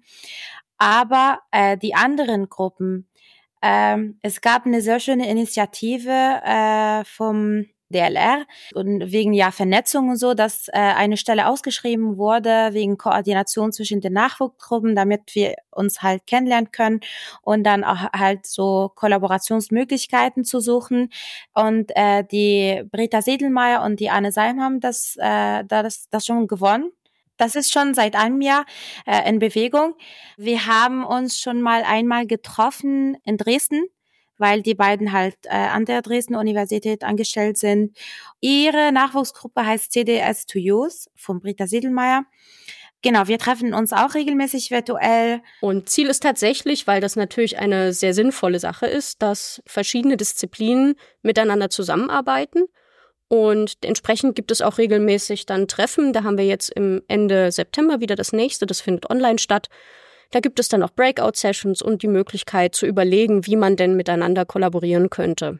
Aber äh, die anderen Gruppen, ähm, es gab eine sehr schöne Initiative äh, vom D L R und wegen ja Vernetzung und so, dass äh, eine Stelle ausgeschrieben wurde wegen Koordination zwischen den Nachwuchsgruppen, damit wir uns halt kennenlernen können und dann auch halt so Kollaborationsmöglichkeiten zu suchen. Und äh, die Britta Sedelmeier und die Anne Seim haben das, äh, das, das schon gewonnen. Das ist schon seit einem Jahr äh, in Bewegung. Wir haben uns schon mal einmal getroffen in Dresden, weil die beiden halt äh, an der Dresdner Universität angestellt sind. Ihre Nachwuchsgruppe heißt C D S to Use von Britta Sedelmeier. Genau, wir treffen uns auch regelmäßig virtuell. Und Ziel ist tatsächlich, weil das natürlich eine sehr sinnvolle Sache ist, dass verschiedene Disziplinen miteinander zusammenarbeiten. Und entsprechend gibt es auch regelmäßig dann Treffen. Da haben wir jetzt im Ende September wieder das nächste. Das findet online statt. Da gibt es dann auch Breakout-Sessions und die Möglichkeit zu überlegen, wie man denn miteinander kollaborieren könnte.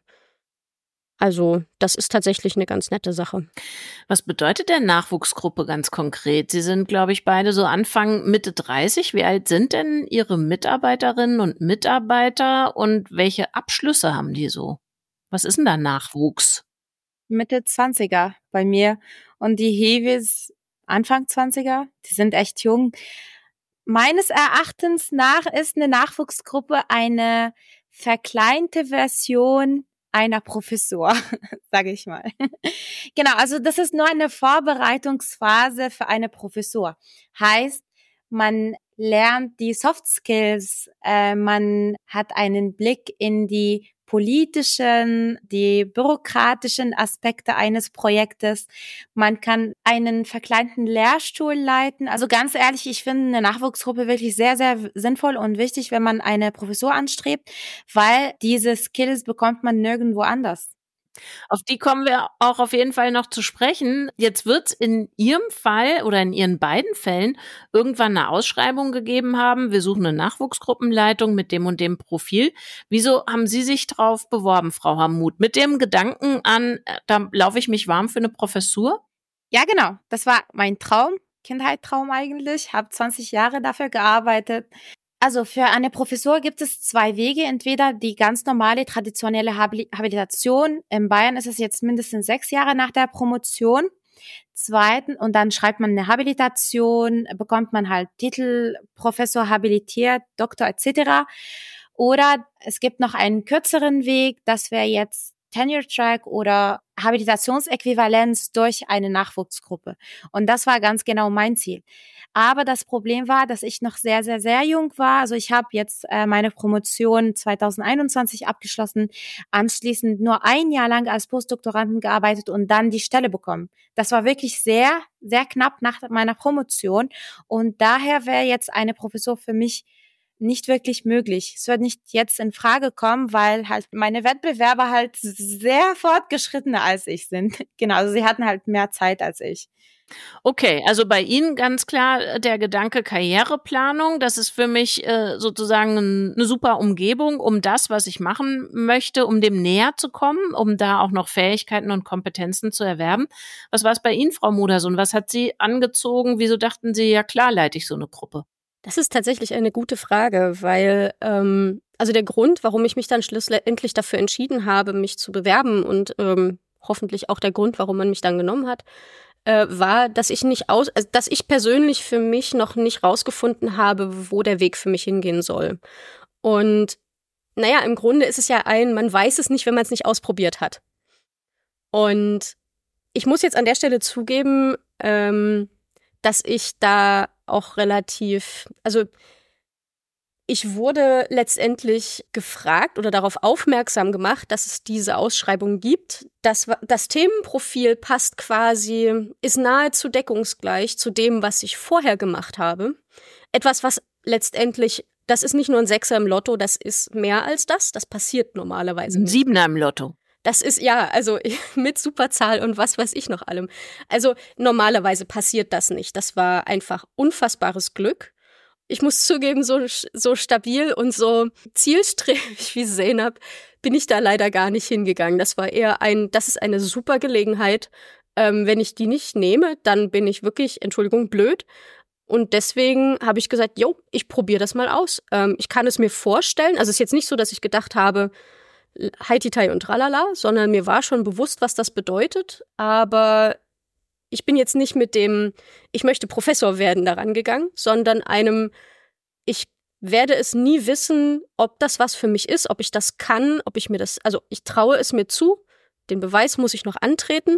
Also das ist tatsächlich eine ganz nette Sache. Was bedeutet denn Nachwuchsgruppe ganz konkret? Sie sind, glaube ich, beide so Anfang, Mitte dreißig. Wie alt sind denn Ihre Mitarbeiterinnen und Mitarbeiter und welche Abschlüsse haben die so? Was ist denn da Nachwuchs? Mitte zwanziger bei mir und die Hevis Anfang zwanziger. Die sind echt jung. Meines Erachtens nach ist eine Nachwuchsgruppe eine verkleinte Version einer Professur, sage ich mal. Genau, also das ist nur eine Vorbereitungsphase für eine Professur. Heißt, man lernt die Soft Skills, äh, man hat einen Blick in die politischen, die bürokratischen Aspekte eines Projektes. Man kann einen verkleinten Lehrstuhl leiten. Also ganz ehrlich, ich finde eine Nachwuchsgruppe wirklich sehr, sehr sinnvoll und wichtig, wenn man eine Professur anstrebt, weil diese Skills bekommt man nirgendwo anders. Auf die kommen wir auch auf jeden Fall noch zu sprechen. Jetzt wird es in Ihrem Fall oder in Ihren beiden Fällen irgendwann eine Ausschreibung gegeben haben. Wir suchen eine Nachwuchsgruppenleitung mit dem und dem Profil. Wieso haben Sie sich drauf beworben, Frau Hamuth? Mit dem Gedanken an, da laufe ich mich warm für eine Professur? Ja, genau. Das war mein Traum, Kindheitstraum eigentlich. Habe zwanzig Jahre dafür gearbeitet. Also für eine Professur gibt es zwei Wege. Entweder die ganz normale, traditionelle Habilitation. In Bayern ist es jetzt mindestens sechs Jahre nach der Promotion. Zweitens, und dann schreibt man eine Habilitation, bekommt man halt Titel, Professor habilitiert, Doktor et cetera. Oder es gibt noch einen kürzeren Weg, das wäre jetzt Tenure Track oder Habilitationsäquivalenz durch eine Nachwuchsgruppe. Und das war ganz genau mein Ziel. Aber das Problem war, dass ich noch sehr, sehr, sehr jung war. Also ich habe jetzt äh, meine Promotion zwanzig einundzwanzig abgeschlossen, anschließend nur ein Jahr lang als Postdoktoranden gearbeitet und dann die Stelle bekommen. Das war wirklich sehr, sehr knapp nach meiner Promotion. Und daher wäre jetzt eine Professur für mich nicht wirklich möglich. Es wird nicht jetzt in Frage kommen, weil halt meine Wettbewerber halt sehr fortgeschrittener als ich sind. Genau, also sie hatten halt mehr Zeit als ich. Okay, also bei Ihnen ganz klar der Gedanke Karriereplanung. Das ist für mich äh, sozusagen eine super Umgebung, um das, was ich machen möchte, um dem näher zu kommen, um da auch noch Fähigkeiten und Kompetenzen zu erwerben. Was war es bei Ihnen, Frau Modersohn? Was hat Sie angezogen? Wieso dachten Sie, ja klar, leite ich so eine Gruppe? Das ist tatsächlich eine gute Frage, weil ähm, also der Grund, warum ich mich dann schlussendlich dafür entschieden habe, mich zu bewerben und ähm, hoffentlich auch der Grund, warum man mich dann genommen hat, äh, war, dass ich nicht aus, also dass ich persönlich für mich noch nicht rausgefunden habe, wo der Weg für mich hingehen soll. Und naja, im Grunde ist es ja ein, man weiß es nicht, wenn man es nicht ausprobiert hat. Und ich muss jetzt an der Stelle zugeben, ähm, dass ich da auch relativ, also ich wurde letztendlich gefragt oder darauf aufmerksam gemacht, dass es diese Ausschreibung gibt. Das, das Themenprofil passt quasi, ist nahezu deckungsgleich zu dem, was ich vorher gemacht habe. Etwas, was letztendlich, das ist nicht nur ein Sechser im Lotto, das ist mehr als das. Das passiert normalerweise Ein nicht. Siebener im Lotto. Das ist, ja, also mit Superzahl und was weiß ich noch allem. Also normalerweise passiert das nicht. Das war einfach unfassbares Glück. Ich muss zugeben, so, so stabil und so zielstrebig wie Zeynep bin ich da leider gar nicht hingegangen. Das war eher ein, das ist eine super Gelegenheit. Ähm, wenn ich die nicht nehme, dann bin ich wirklich, Entschuldigung, blöd. Und deswegen habe ich gesagt, jo, ich probiere das mal aus. Ähm, ich kann es mir vorstellen. Also es ist jetzt nicht so, dass ich gedacht habe, Haititai und tralala, sondern mir war schon bewusst, was das bedeutet. Aber ich bin jetzt nicht mit dem, ich möchte Professor werden, daran gegangen, sondern einem, ich werde es nie wissen, ob das was für mich ist, ob ich das kann, ob ich mir das, also ich traue es mir zu, den Beweis muss ich noch antreten.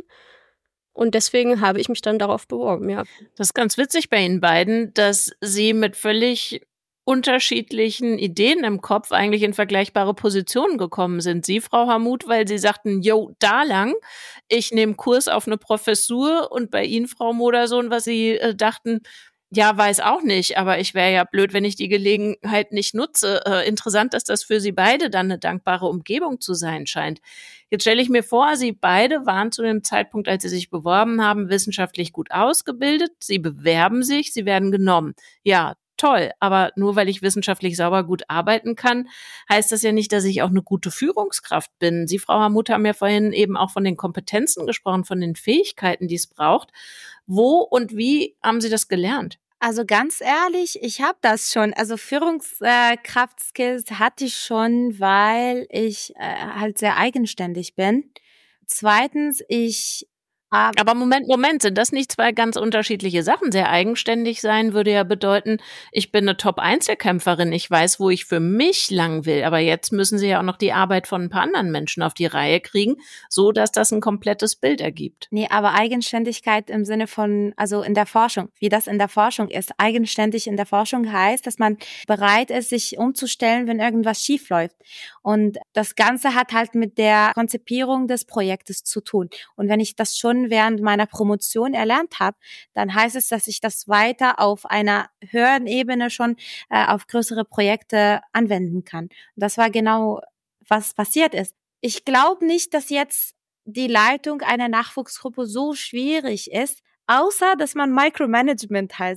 Und deswegen habe ich mich dann darauf beworben, ja. Das ist ganz witzig bei Ihnen beiden, dass Sie mit völlig unterschiedlichen Ideen im Kopf eigentlich in vergleichbare Positionen gekommen sind. Sie, Frau Hamuth, weil Sie sagten, jo, da lang, ich nehme Kurs auf eine Professur, und bei Ihnen, Frau Modersohn, was Sie äh, dachten, ja, weiß auch nicht, aber ich wäre ja blöd, wenn ich die Gelegenheit nicht nutze. Äh, interessant, dass das für Sie beide dann eine dankbare Umgebung zu sein scheint. Jetzt stelle ich mir vor, Sie beide waren zu dem Zeitpunkt, als Sie sich beworben haben, wissenschaftlich gut ausgebildet. Sie bewerben sich, Sie werden genommen. Ja, toll, aber nur weil ich wissenschaftlich sauber gut arbeiten kann, heißt das ja nicht, dass ich auch eine gute Führungskraft bin. Sie, Frau Hamuth, haben ja vorhin eben auch von den Kompetenzen gesprochen, von den Fähigkeiten, die es braucht. Wo und wie haben Sie das gelernt? Also ganz ehrlich, ich habe das schon. Also Führungskraftskills hatte ich schon, weil ich äh, halt sehr eigenständig bin. Zweitens, ich Aber Moment, Moment, sind das nicht zwei ganz unterschiedliche Sachen? Sehr eigenständig sein würde ja bedeuten, ich bin eine Top-Einzelkämpferin, ich weiß, wo ich für mich lang will, aber jetzt müssen Sie ja auch noch die Arbeit von ein paar anderen Menschen auf die Reihe kriegen, so dass das ein komplettes Bild ergibt. Nee, aber Eigenständigkeit im Sinne von, also in der Forschung, wie das in der Forschung ist. Eigenständig in der Forschung heißt, dass man bereit ist, sich umzustellen, wenn irgendwas schief läuft. Und das Ganze hat halt mit der Konzipierung des Projektes zu tun. Und wenn ich das schon während meiner Promotion erlernt habe, dann heißt es, dass ich das weiter auf einer höheren Ebene schon äh, auf größere Projekte anwenden kann. Und das war genau, was passiert ist. Ich glaube nicht, dass jetzt die Leitung einer Nachwuchsgruppe so schwierig ist, außer dass man Micromanagement als,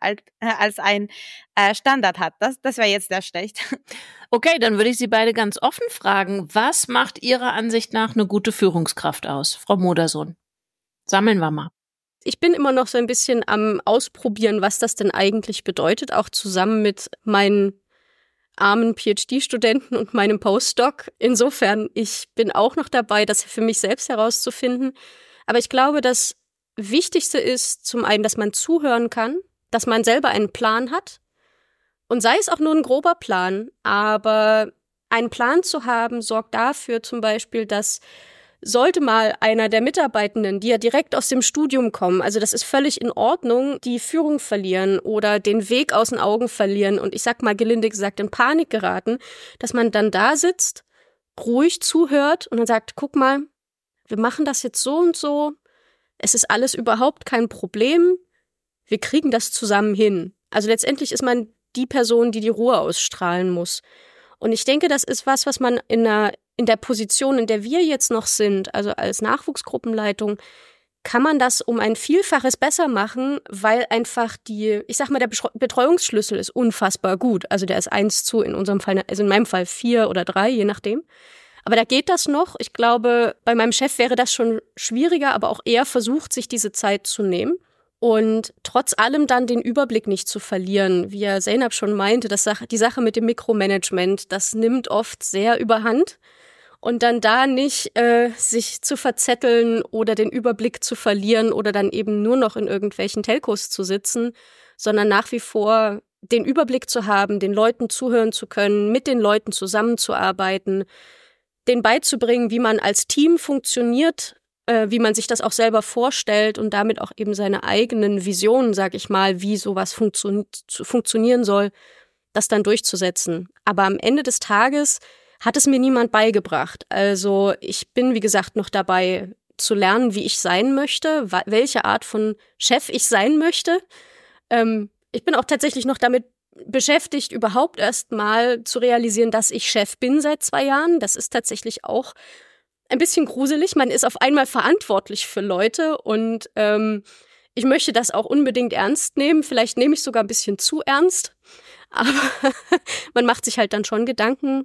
als ein Standard hat. Das, das wäre jetzt sehr schlecht. Okay, dann würde ich Sie beide ganz offen fragen, was macht Ihrer Ansicht nach eine gute Führungskraft aus? Frau Modersohn, sammeln wir mal. Ich bin immer noch so ein bisschen am Ausprobieren, was das denn eigentlich bedeutet, auch zusammen mit meinen armen PhD-Studenten und meinem Postdoc. Insofern, ich bin auch noch dabei, das für mich selbst herauszufinden. Aber ich glaube, das Wichtigste ist zum einen, dass man zuhören kann, dass man selber einen Plan hat. Und sei es auch nur ein grober Plan, aber einen Plan zu haben, sorgt dafür zum Beispiel, dass sollte mal einer der Mitarbeitenden, die ja direkt aus dem Studium kommen, also das ist völlig in Ordnung, die Führung verlieren oder den Weg aus den Augen verlieren und ich sag mal gelinde gesagt in Panik geraten, dass man dann da sitzt, ruhig zuhört und dann sagt, guck mal, wir machen das jetzt so und so, es ist alles überhaupt kein Problem, wir kriegen das zusammen hin. Also letztendlich ist man die Person, die die Ruhe ausstrahlen muss. Und ich denke, das ist was, was man in der, in der Position, in der wir jetzt noch sind, also als Nachwuchsgruppenleitung, kann man das um ein Vielfaches besser machen, weil einfach die, ich sag mal, der Betreuungsschlüssel ist unfassbar gut. Also der ist eins zu, in unserem Fall, also in meinem Fall vier oder drei, je nachdem. Aber da geht das noch. Ich glaube, bei meinem Chef wäre das schon schwieriger, aber auch er versucht, sich diese Zeit zu nehmen. Und trotz allem dann den Überblick nicht zu verlieren. Wie ja Zeynep schon meinte, das Sache, die Sache mit dem Mikromanagement, das nimmt oft sehr überhand. Und dann da nicht äh, sich zu verzetteln oder den Überblick zu verlieren oder dann eben nur noch in irgendwelchen Telcos zu sitzen, sondern nach wie vor den Überblick zu haben, den Leuten zuhören zu können, mit den Leuten zusammenzuarbeiten, denen beizubringen, wie man als Team funktioniert, äh, wie man sich das auch selber vorstellt und damit auch eben seine eigenen Visionen, sag ich mal, wie sowas funktio- funktionieren soll, das dann durchzusetzen. Aber am Ende des Tages hat es mir niemand beigebracht. Also ich bin, wie gesagt, noch dabei zu lernen, wie ich sein möchte, wa- welche Art von Chef ich sein möchte. Ähm, ich bin auch tatsächlich noch damit beschäftigt, überhaupt erst mal zu realisieren, dass ich Chef bin seit zwei Jahren. Das ist tatsächlich auch ein bisschen gruselig. Man ist auf einmal verantwortlich für Leute und ähm, ich möchte das auch unbedingt ernst nehmen. Vielleicht nehme ich sogar ein bisschen zu ernst, aber man macht sich halt dann schon Gedanken.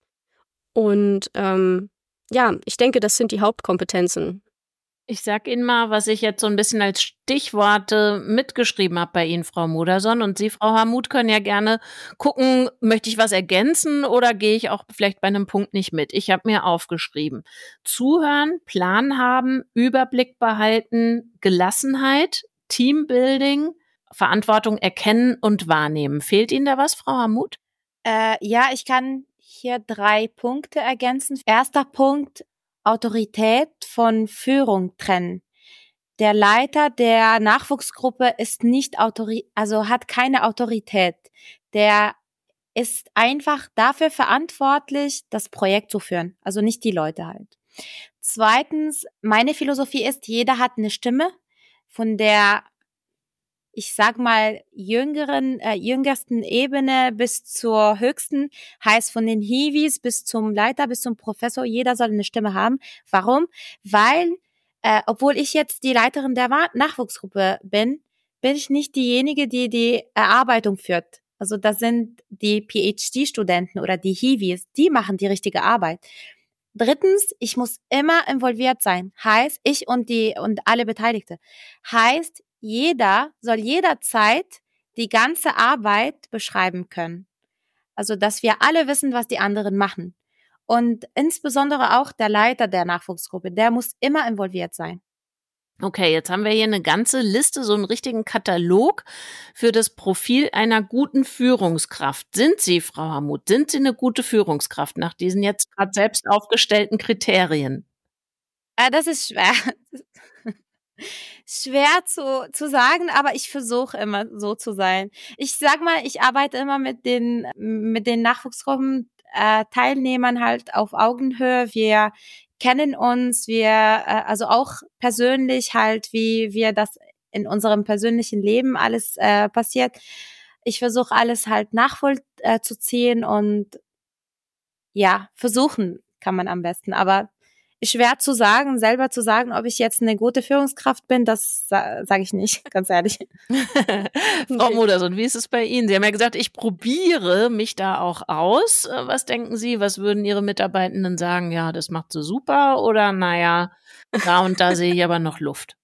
Und ähm, ja, ich denke, das sind die Hauptkompetenzen. Ich sag Ihnen mal, was ich jetzt so ein bisschen als Stichworte mitgeschrieben habe bei Ihnen, Frau Modersohn. Und Sie, Frau Hamuth, können ja gerne gucken, möchte ich was ergänzen oder gehe ich auch vielleicht bei einem Punkt nicht mit? Ich habe mir aufgeschrieben: Zuhören, Plan haben, Überblick behalten, Gelassenheit, Teambuilding, Verantwortung erkennen und wahrnehmen. Fehlt Ihnen da was, Frau Hamuth? Äh, ja, ich kann hier drei Punkte ergänzen. Erster Punkt: Autorität von Führung trennen. Der Leiter der Nachwuchsgruppe ist nicht autori- also hat keine Autorität. Der ist einfach dafür verantwortlich, das Projekt zu führen. Also nicht die Leute halt. Zweitens, meine Philosophie ist, jeder hat eine Stimme, von der, ich sag mal, jüngeren, äh, jüngersten Ebene bis zur höchsten, heißt von den Hiwis bis zum Leiter, bis zum Professor, jeder soll eine Stimme haben. Warum? Weil, äh, obwohl ich jetzt die Leiterin der Wa- Nachwuchsgruppe bin, bin ich nicht diejenige, die die Erarbeitung führt. Also das sind die P H D-Studenten oder die Hiwis, die machen die richtige Arbeit. Drittens, ich muss immer involviert sein. Heißt, ich und die und alle Beteiligte. Heißt, jeder soll jederzeit die ganze Arbeit beschreiben können. Also, dass wir alle wissen, was die anderen machen. Und insbesondere auch der Leiter der Nachwuchsgruppe, der muss immer involviert sein. Okay, jetzt haben wir hier eine ganze Liste, so einen richtigen Katalog für das Profil einer guten Führungskraft. Sind Sie, Frau Hamuth, sind Sie eine gute Führungskraft nach diesen jetzt gerade selbst aufgestellten Kriterien? Äh, das ist schwer. Schwer zu, zu sagen, aber ich versuche immer so zu sein. Ich sag mal, ich arbeite immer mit den, mit den Nachwuchsgruppen, äh, Teilnehmern halt auf Augenhöhe. Wir kennen uns, wir, äh, also auch persönlich halt, wie wir das in unserem persönlichen Leben alles äh, passiert. Ich versuche alles halt nachvollziehen und ja, versuchen kann man am besten, aber schwer zu sagen, selber zu sagen, ob ich jetzt eine gute Führungskraft bin, das sa- sage ich nicht, ganz ehrlich. Frau Modersohn, wie ist es bei Ihnen? Sie haben ja gesagt, ich probiere mich da auch aus. Äh, Was denken Sie, was würden Ihre Mitarbeitenden sagen? Ja, das macht sie super oder naja, da und da sehe ich aber noch Luft.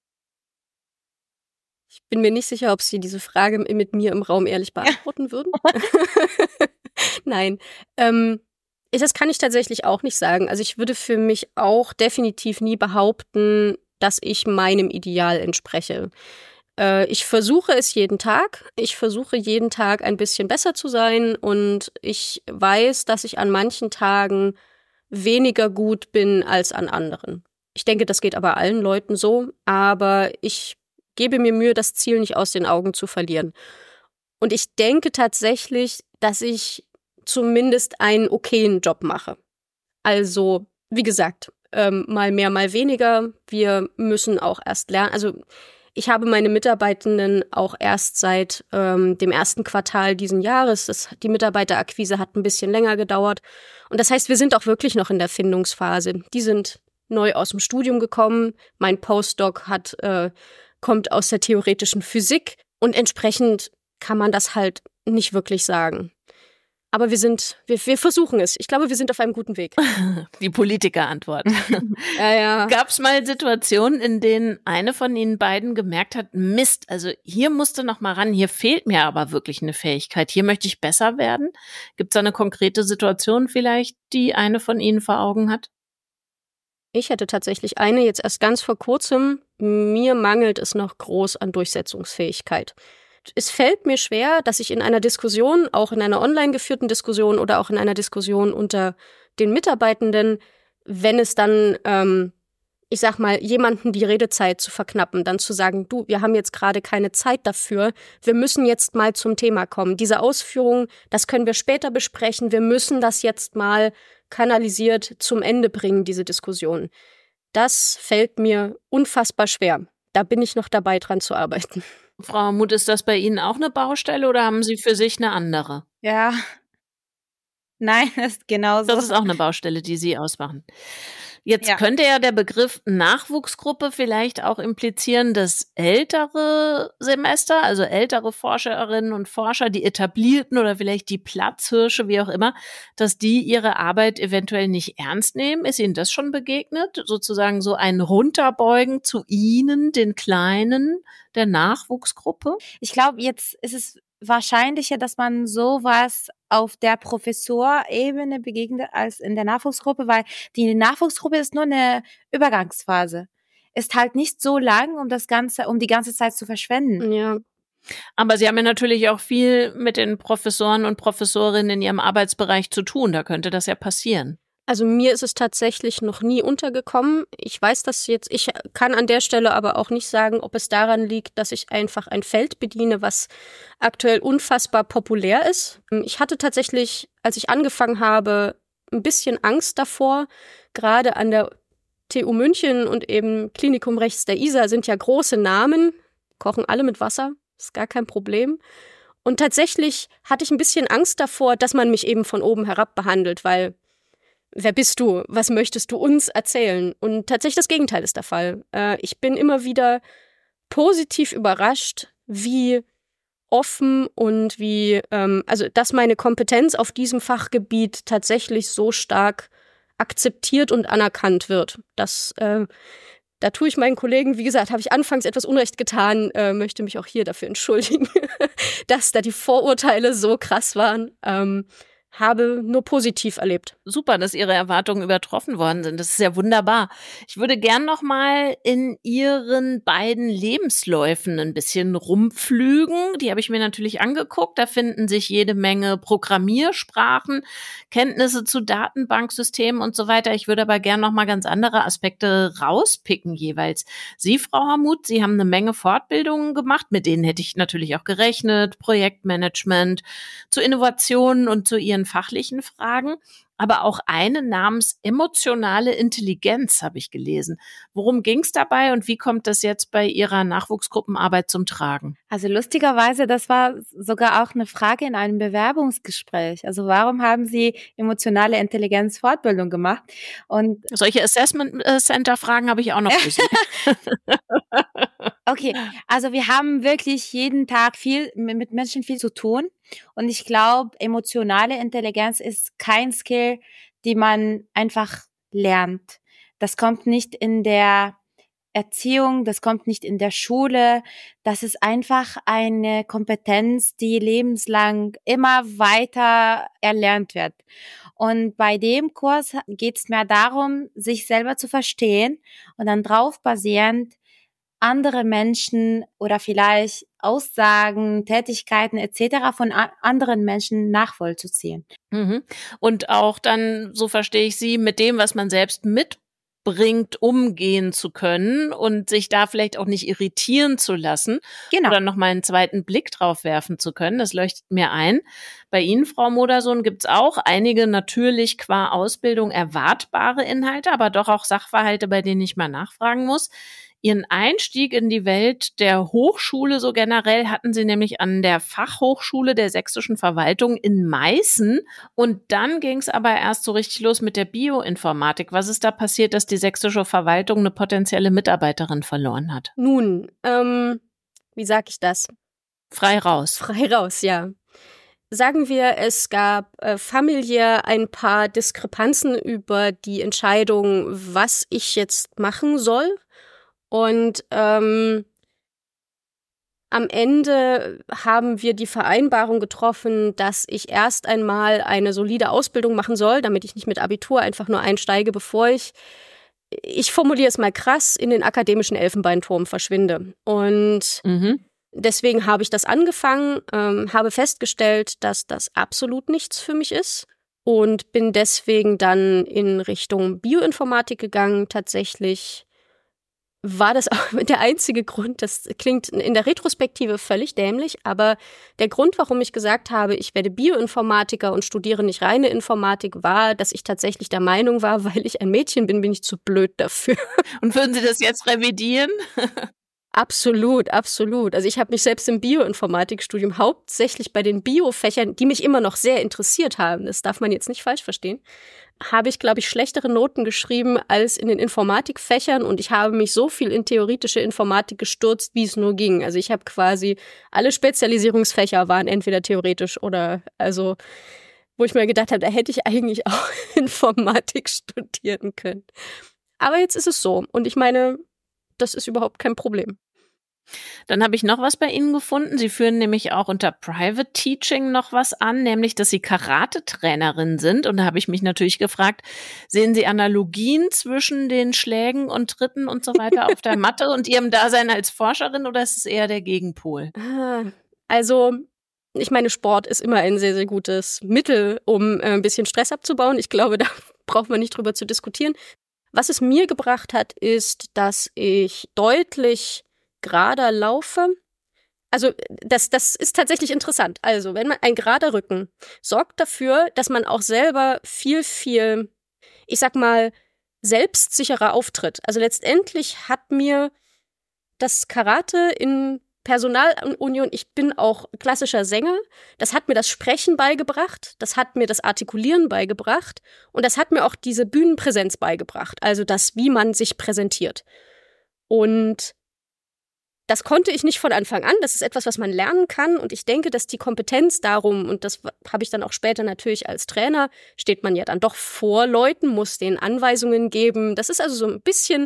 Ich bin mir nicht sicher, ob Sie diese Frage mit mir im Raum ehrlich beantworten würden. Nein, ähm, das kann ich tatsächlich auch nicht sagen. Also ich würde für mich auch definitiv nie behaupten, dass ich meinem Ideal entspreche. Äh, ich versuche es jeden Tag. Ich versuche jeden Tag ein bisschen besser zu sein und ich weiß, dass ich an manchen Tagen weniger gut bin als an anderen. Ich denke, das geht aber allen Leuten so, aber ich gebe mir Mühe, das Ziel nicht aus den Augen zu verlieren. Und ich denke tatsächlich, dass ich zumindest einen okayen Job mache. Also, wie gesagt, ähm, mal mehr, mal weniger. Wir müssen auch erst lernen. Also, ich habe meine Mitarbeitenden auch erst seit ähm, dem ersten Quartal diesen Jahres. Das, die Mitarbeiterakquise hat ein bisschen länger gedauert. Und das heißt, wir sind auch wirklich noch in der Findungsphase. Die sind neu aus dem Studium gekommen. Mein Postdoc hat, äh, kommt aus der theoretischen Physik. Und entsprechend kann man das halt nicht wirklich sagen. Aber wir sind, wir, wir versuchen es. Ich glaube, wir sind auf einem guten Weg. Die Politikerantwort. Ja, ja. Gab es mal Situationen, in denen eine von Ihnen beiden gemerkt hat, Mist, also hier musste noch mal ran, hier fehlt mir aber wirklich eine Fähigkeit, hier möchte ich besser werden? Gibt es da eine konkrete Situation vielleicht, die eine von Ihnen vor Augen hat? Ich hätte tatsächlich eine jetzt erst ganz vor kurzem. Mir mangelt es noch groß an Durchsetzungsfähigkeit. Es fällt mir schwer, dass ich in einer Diskussion, auch in einer online geführten Diskussion oder auch in einer Diskussion unter den Mitarbeitenden, wenn es dann, ähm, ich sag mal, jemanden die Redezeit zu verknappen, dann zu sagen, du, wir haben jetzt gerade keine Zeit dafür, wir müssen jetzt mal zum Thema kommen. Diese Ausführungen, das können wir später besprechen, wir müssen das jetzt mal kanalisiert zum Ende bringen, diese Diskussion. Das fällt mir unfassbar schwer. Da bin ich noch dabei, dran zu arbeiten. Frau Muth, ist das bei Ihnen auch eine Baustelle oder haben Sie für sich eine andere? Ja. Nein, das ist genauso. Das ist auch eine Baustelle, die Sie ausmachen. Jetzt Ja. könnte ja der Begriff Nachwuchsgruppe vielleicht auch implizieren, dass ältere Semester, also ältere Forscherinnen und Forscher, die etablierten oder vielleicht die Platzhirsche, wie auch immer, dass die ihre Arbeit eventuell nicht ernst nehmen. Ist Ihnen das schon begegnet? Sozusagen so ein Runterbeugen zu Ihnen, den Kleinen der Nachwuchsgruppe? Ich glaube, jetzt ist es wahrscheinlicher, dass man sowas auf der Professorebene begegnet als in der Nachwuchsgruppe, weil die Nachwuchsgruppe ist nur eine Übergangsphase. Ist halt nicht so lang, um das Ganze, um die ganze Zeit zu verschwenden. Ja. Aber Sie haben ja natürlich auch viel mit den Professoren und Professorinnen in Ihrem Arbeitsbereich zu tun. Da könnte das ja passieren. Also mir ist es tatsächlich noch nie untergekommen. Ich weiß das jetzt, ich kann an der Stelle aber auch nicht sagen, ob es daran liegt, dass ich einfach ein Feld bediene, was aktuell unfassbar populär ist. Ich hatte tatsächlich, als ich angefangen habe, ein bisschen Angst davor. Gerade an der T U München und eben Klinikum rechts der Isar sind ja große Namen, kochen alle mit Wasser, ist gar kein Problem. Und tatsächlich hatte ich ein bisschen Angst davor, dass man mich eben von oben herab behandelt, weil wer bist du? Was möchtest du uns erzählen? Und tatsächlich das Gegenteil ist der Fall. Äh, ich bin immer wieder positiv überrascht, wie offen und wie, ähm, also dass meine Kompetenz auf diesem Fachgebiet tatsächlich so stark akzeptiert und anerkannt wird. Das, äh, da tue ich meinen Kollegen, wie gesagt, habe ich anfangs etwas Unrecht getan, äh, möchte mich auch hier dafür entschuldigen, dass da die Vorurteile so krass waren. Ähm, habe nur positiv erlebt. Super, dass Ihre Erwartungen übertroffen worden sind. Das ist ja wunderbar. Ich würde gern noch mal in Ihren beiden Lebensläufen ein bisschen rumflügen. Die habe ich mir natürlich angeguckt. Da finden sich jede Menge Programmiersprachen, Kenntnisse zu Datenbanksystemen und so weiter. Ich würde aber gern noch mal ganz andere Aspekte rauspicken jeweils. Sie, Frau Hamuth, Sie haben eine Menge Fortbildungen gemacht, mit denen hätte ich natürlich auch gerechnet. Projektmanagement, zu Innovationen und zu Ihren fachlichen Fragen, aber auch eine namens emotionale Intelligenz habe ich gelesen. Worum ging es dabei und wie kommt das jetzt bei Ihrer Nachwuchsgruppenarbeit zum Tragen? Also lustigerweise, das war sogar auch eine Frage in einem Bewerbungsgespräch. Also warum haben Sie emotionale Intelligenz Fortbildung gemacht? Und solche Assessment Center Fragen habe ich auch noch für Sie. Okay, also wir haben wirklich jeden Tag viel mit Menschen viel zu tun und ich glaube, emotionale Intelligenz ist kein Skill, die man einfach lernt. Das kommt nicht in der Erziehung, das kommt nicht in der Schule. Das ist einfach eine Kompetenz, die lebenslang immer weiter erlernt wird. Und bei dem Kurs geht es mehr darum, sich selber zu verstehen und dann drauf basierend andere Menschen oder vielleicht Aussagen, Tätigkeiten et cetera von a- anderen Menschen nachvollziehen. Mhm. Und auch dann, so verstehe ich Sie, mit dem, was man selbst mitbringt, umgehen zu können und sich da vielleicht auch nicht irritieren zu lassen. Genau. Oder nochmal einen zweiten Blick drauf werfen zu können. Das leuchtet mir ein. Bei Ihnen, Frau Modersohn, gibt's auch einige natürlich qua Ausbildung erwartbare Inhalte, aber doch auch Sachverhalte, bei denen ich mal nachfragen muss. Ihren Einstieg in die Welt der Hochschule so generell hatten Sie nämlich an der Fachhochschule der Sächsischen Verwaltung in Meißen. Und dann ging es aber erst so richtig los mit der Bioinformatik. Was ist da passiert, dass die Sächsische Verwaltung eine potenzielle Mitarbeiterin verloren hat? Nun, ähm, wie sag ich das? Frei raus. Frei raus, ja. Sagen wir, es gab äh, familiär ein paar Diskrepanzen über die Entscheidung, was ich jetzt machen soll. Und ähm, am Ende haben wir die Vereinbarung getroffen, dass ich erst einmal eine solide Ausbildung machen soll, damit ich nicht mit Abitur einfach nur einsteige, bevor ich ich formuliere es mal krass, in den akademischen Elfenbeinturm verschwinde. Und mhm. deswegen habe ich das angefangen, ähm, habe festgestellt, dass das absolut nichts für mich ist und bin deswegen dann in Richtung Bioinformatik gegangen. Tatsächlich war das auch der einzige Grund, das klingt in der Retrospektive völlig dämlich, aber der Grund, warum ich gesagt habe, ich werde Bioinformatiker und studiere nicht reine Informatik, war, dass ich tatsächlich der Meinung war, weil ich ein Mädchen bin, bin ich zu blöd dafür. Und würden Sie das jetzt revidieren? Absolut, absolut. Also ich habe mich selbst im Bioinformatikstudium hauptsächlich bei den Biofächern, die mich immer noch sehr interessiert haben, das darf man jetzt nicht falsch verstehen, habe ich, glaube ich, schlechtere Noten geschrieben als in den Informatikfächern und ich habe mich so viel in theoretische Informatik gestürzt, wie es nur ging. Also ich habe quasi, alle Spezialisierungsfächer waren entweder theoretisch oder, also, wo ich mir gedacht habe, da hätte ich eigentlich auch Informatik studieren können. Aber jetzt ist es so und ich meine, das ist überhaupt kein Problem. Dann habe ich noch was bei Ihnen gefunden. Sie führen nämlich auch unter Private Teaching noch was an, nämlich, dass Sie Karate-Trainerin sind. Und da habe ich mich natürlich gefragt, sehen Sie Analogien zwischen den Schlägen und Tritten und so weiter auf der Matte und Ihrem Dasein als Forscherin oder ist es eher der Gegenpol? Also, ich meine, Sport ist immer ein sehr, sehr gutes Mittel, um ein bisschen Stress abzubauen. Ich glaube, da braucht man nicht drüber zu diskutieren. Was es mir gebracht hat, ist, dass ich deutlich gerader laufe. Also das, das ist tatsächlich interessant. Also wenn man ein gerader Rücken sorgt dafür, dass man auch selber viel, viel, ich sag mal, selbstsicherer auftritt. Also letztendlich hat mir das Karate in Personalunion, ich bin auch klassischer Sänger, das hat mir das Sprechen beigebracht, das hat mir das Artikulieren beigebracht und das hat mir auch diese Bühnenpräsenz beigebracht, also das, wie man sich präsentiert. Und das konnte ich nicht von Anfang an, das ist etwas, was man lernen kann und ich denke, dass die Kompetenz darum, und das habe ich dann auch später natürlich als Trainer, steht man ja dann doch vor Leuten, muss denen Anweisungen geben, das ist also so ein bisschen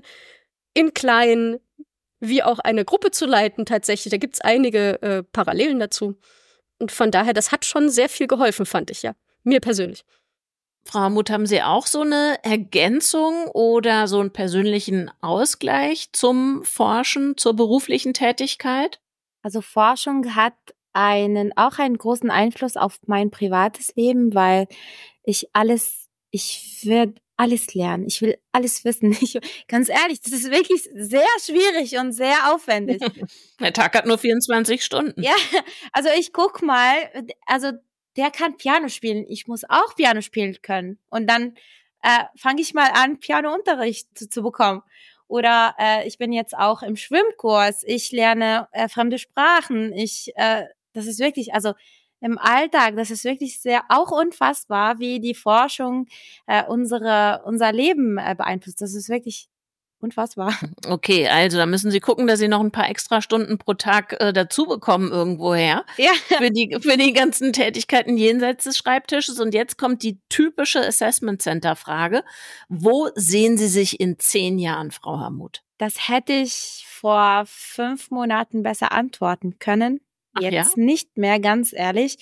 in klein, wie auch eine Gruppe zu leiten tatsächlich. Da gibt's einige äh, Parallelen dazu. Und von daher, das hat schon sehr viel geholfen, fand ich, ja. Mir persönlich. Frau Hammuth, haben Sie auch so eine Ergänzung oder so einen persönlichen Ausgleich zum Forschen, zur beruflichen Tätigkeit? Also Forschung hat einen, auch einen großen Einfluss auf mein privates Leben, weil ich alles, ich werde alles lernen. Ich will alles wissen. Ich, ganz ehrlich, das ist wirklich sehr schwierig und sehr aufwendig. Der Tag hat nur vierundzwanzig Stunden. Ja, also ich guck mal, also der kann Piano spielen. Ich muss auch Piano spielen können. Und dann äh, fange ich mal an, Pianounterricht zu, zu bekommen. Oder äh, ich bin jetzt auch im Schwimmkurs. Ich lerne äh, fremde Sprachen. Ich, äh, das ist wirklich, also im Alltag, das ist wirklich sehr auch unfassbar, wie die Forschung äh, unsere unser Leben äh, beeinflusst. Das ist wirklich unfassbar. Okay, also da müssen Sie gucken, dass Sie noch ein paar extra Stunden pro Tag äh, dazu bekommen irgendwoher. Ja. Für die für die ganzen Tätigkeiten jenseits des Schreibtisches. Und jetzt kommt die typische Assessment Center Frage: Wo sehen Sie sich in zehn Jahren, Frau Hammuth? Das hätte ich vor fünf Monaten besser antworten können. Jetzt ja? nicht mehr, ganz ehrlich.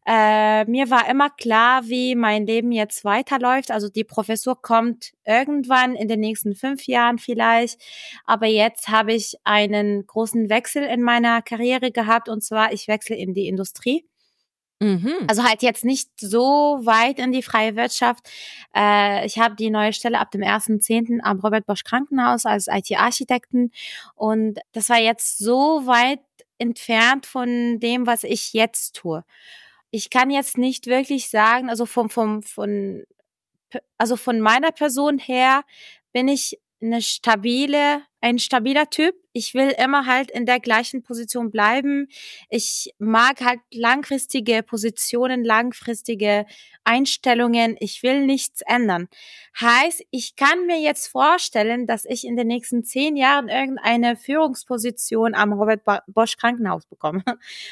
Äh, mir war immer klar, wie mein Leben jetzt weiterläuft. Also die Professur kommt irgendwann in den nächsten fünf Jahren vielleicht. Aber jetzt habe ich einen großen Wechsel in meiner Karriere gehabt. Und zwar, ich wechsle in die Industrie. Mhm. Also halt jetzt nicht so weit in die freie Wirtschaft. Äh, ich habe die neue Stelle ab dem ersten zehnten am Robert Bosch Krankenhaus als I T-Architekten. Und das war jetzt so weit entfernt von dem, was ich jetzt tue. Ich kann jetzt nicht wirklich sagen, also vom, vom, von, also von meiner Person her bin ich eine stabile, ein stabiler Typ. Ich will immer halt in der gleichen Position bleiben. Ich mag halt langfristige Positionen, langfristige Einstellungen. Ich will nichts ändern. Heißt, ich kann mir jetzt vorstellen, dass ich in den nächsten zehn Jahren irgendeine Führungsposition am Robert Bosch Krankenhaus bekomme.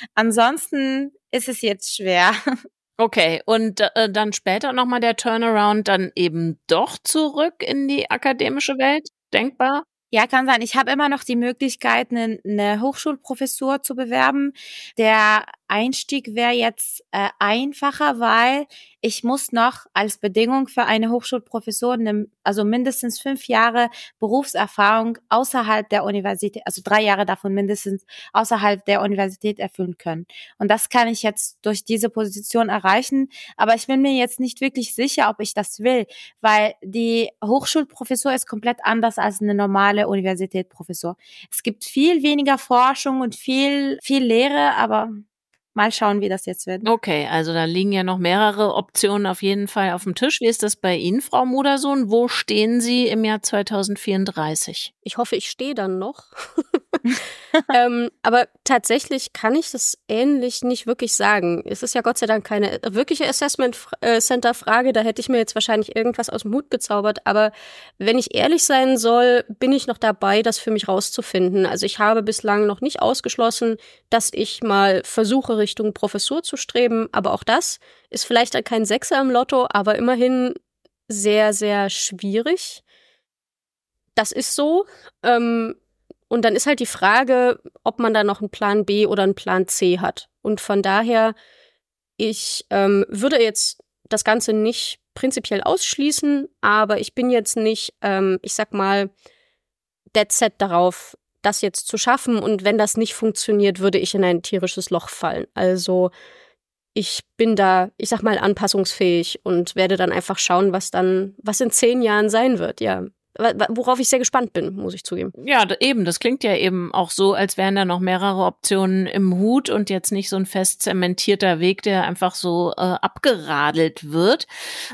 Ansonsten ist es jetzt schwer. Okay, und äh, dann später nochmal der Turnaround dann eben doch zurück in die akademische Welt? Denkbar? Ja, kann sein. Ich habe immer noch die Möglichkeit, eine, eine Hochschulprofessur zu bewerben. Der Einstieg wäre jetzt äh, einfacher, weil ich muss noch als Bedingung für eine Hochschulprofessur, ne, also mindestens fünf Jahre Berufserfahrung außerhalb der Universität, also drei Jahre davon mindestens außerhalb der Universität erfüllen können. Und das kann ich jetzt durch diese Position erreichen. Aber ich bin mir jetzt nicht wirklich sicher, ob ich das will, weil die Hochschulprofessur ist komplett anders als eine normale Universitätsprofessur. Es gibt viel weniger Forschung und viel, viel Lehre, aber mal schauen, wie das jetzt wird. Okay, also da liegen ja noch mehrere Optionen auf jeden Fall auf dem Tisch. Wie ist das bei Ihnen, Frau Modersohn? Wo stehen Sie im Jahr zweitausendvierunddreißig? Ich hoffe, ich stehe dann noch. ähm, aber tatsächlich kann ich das ähnlich nicht wirklich sagen. Es ist ja Gott sei Dank keine wirkliche Assessment-Center-Frage. Da hätte ich mir jetzt wahrscheinlich irgendwas aus dem Hut gezaubert. Aber wenn ich ehrlich sein soll, bin ich noch dabei, das für mich rauszufinden. Also ich habe bislang noch nicht ausgeschlossen, dass ich mal versuche, Richtung Professur zu streben. Aber auch das ist vielleicht kein Sechser im Lotto, aber immerhin sehr, sehr schwierig. Das ist so. Ähm, Und dann ist halt die Frage, ob man da noch einen Plan B oder einen Plan C hat. Und von daher, ich ähm, würde jetzt das Ganze nicht prinzipiell ausschließen, aber ich bin jetzt nicht, ähm, ich sag mal, dead set darauf, das jetzt zu schaffen. Und wenn das nicht funktioniert, würde ich in ein tierisches Loch fallen. Also ich bin da, ich sag mal, anpassungsfähig und werde dann einfach schauen, was dann, was in zehn Jahren sein wird, ja. Worauf ich sehr gespannt bin, muss ich zugeben. Ja, eben, das klingt ja eben auch so, als wären da noch mehrere Optionen im Hut und jetzt nicht so ein fest zementierter Weg, der einfach so äh, abgeradelt wird.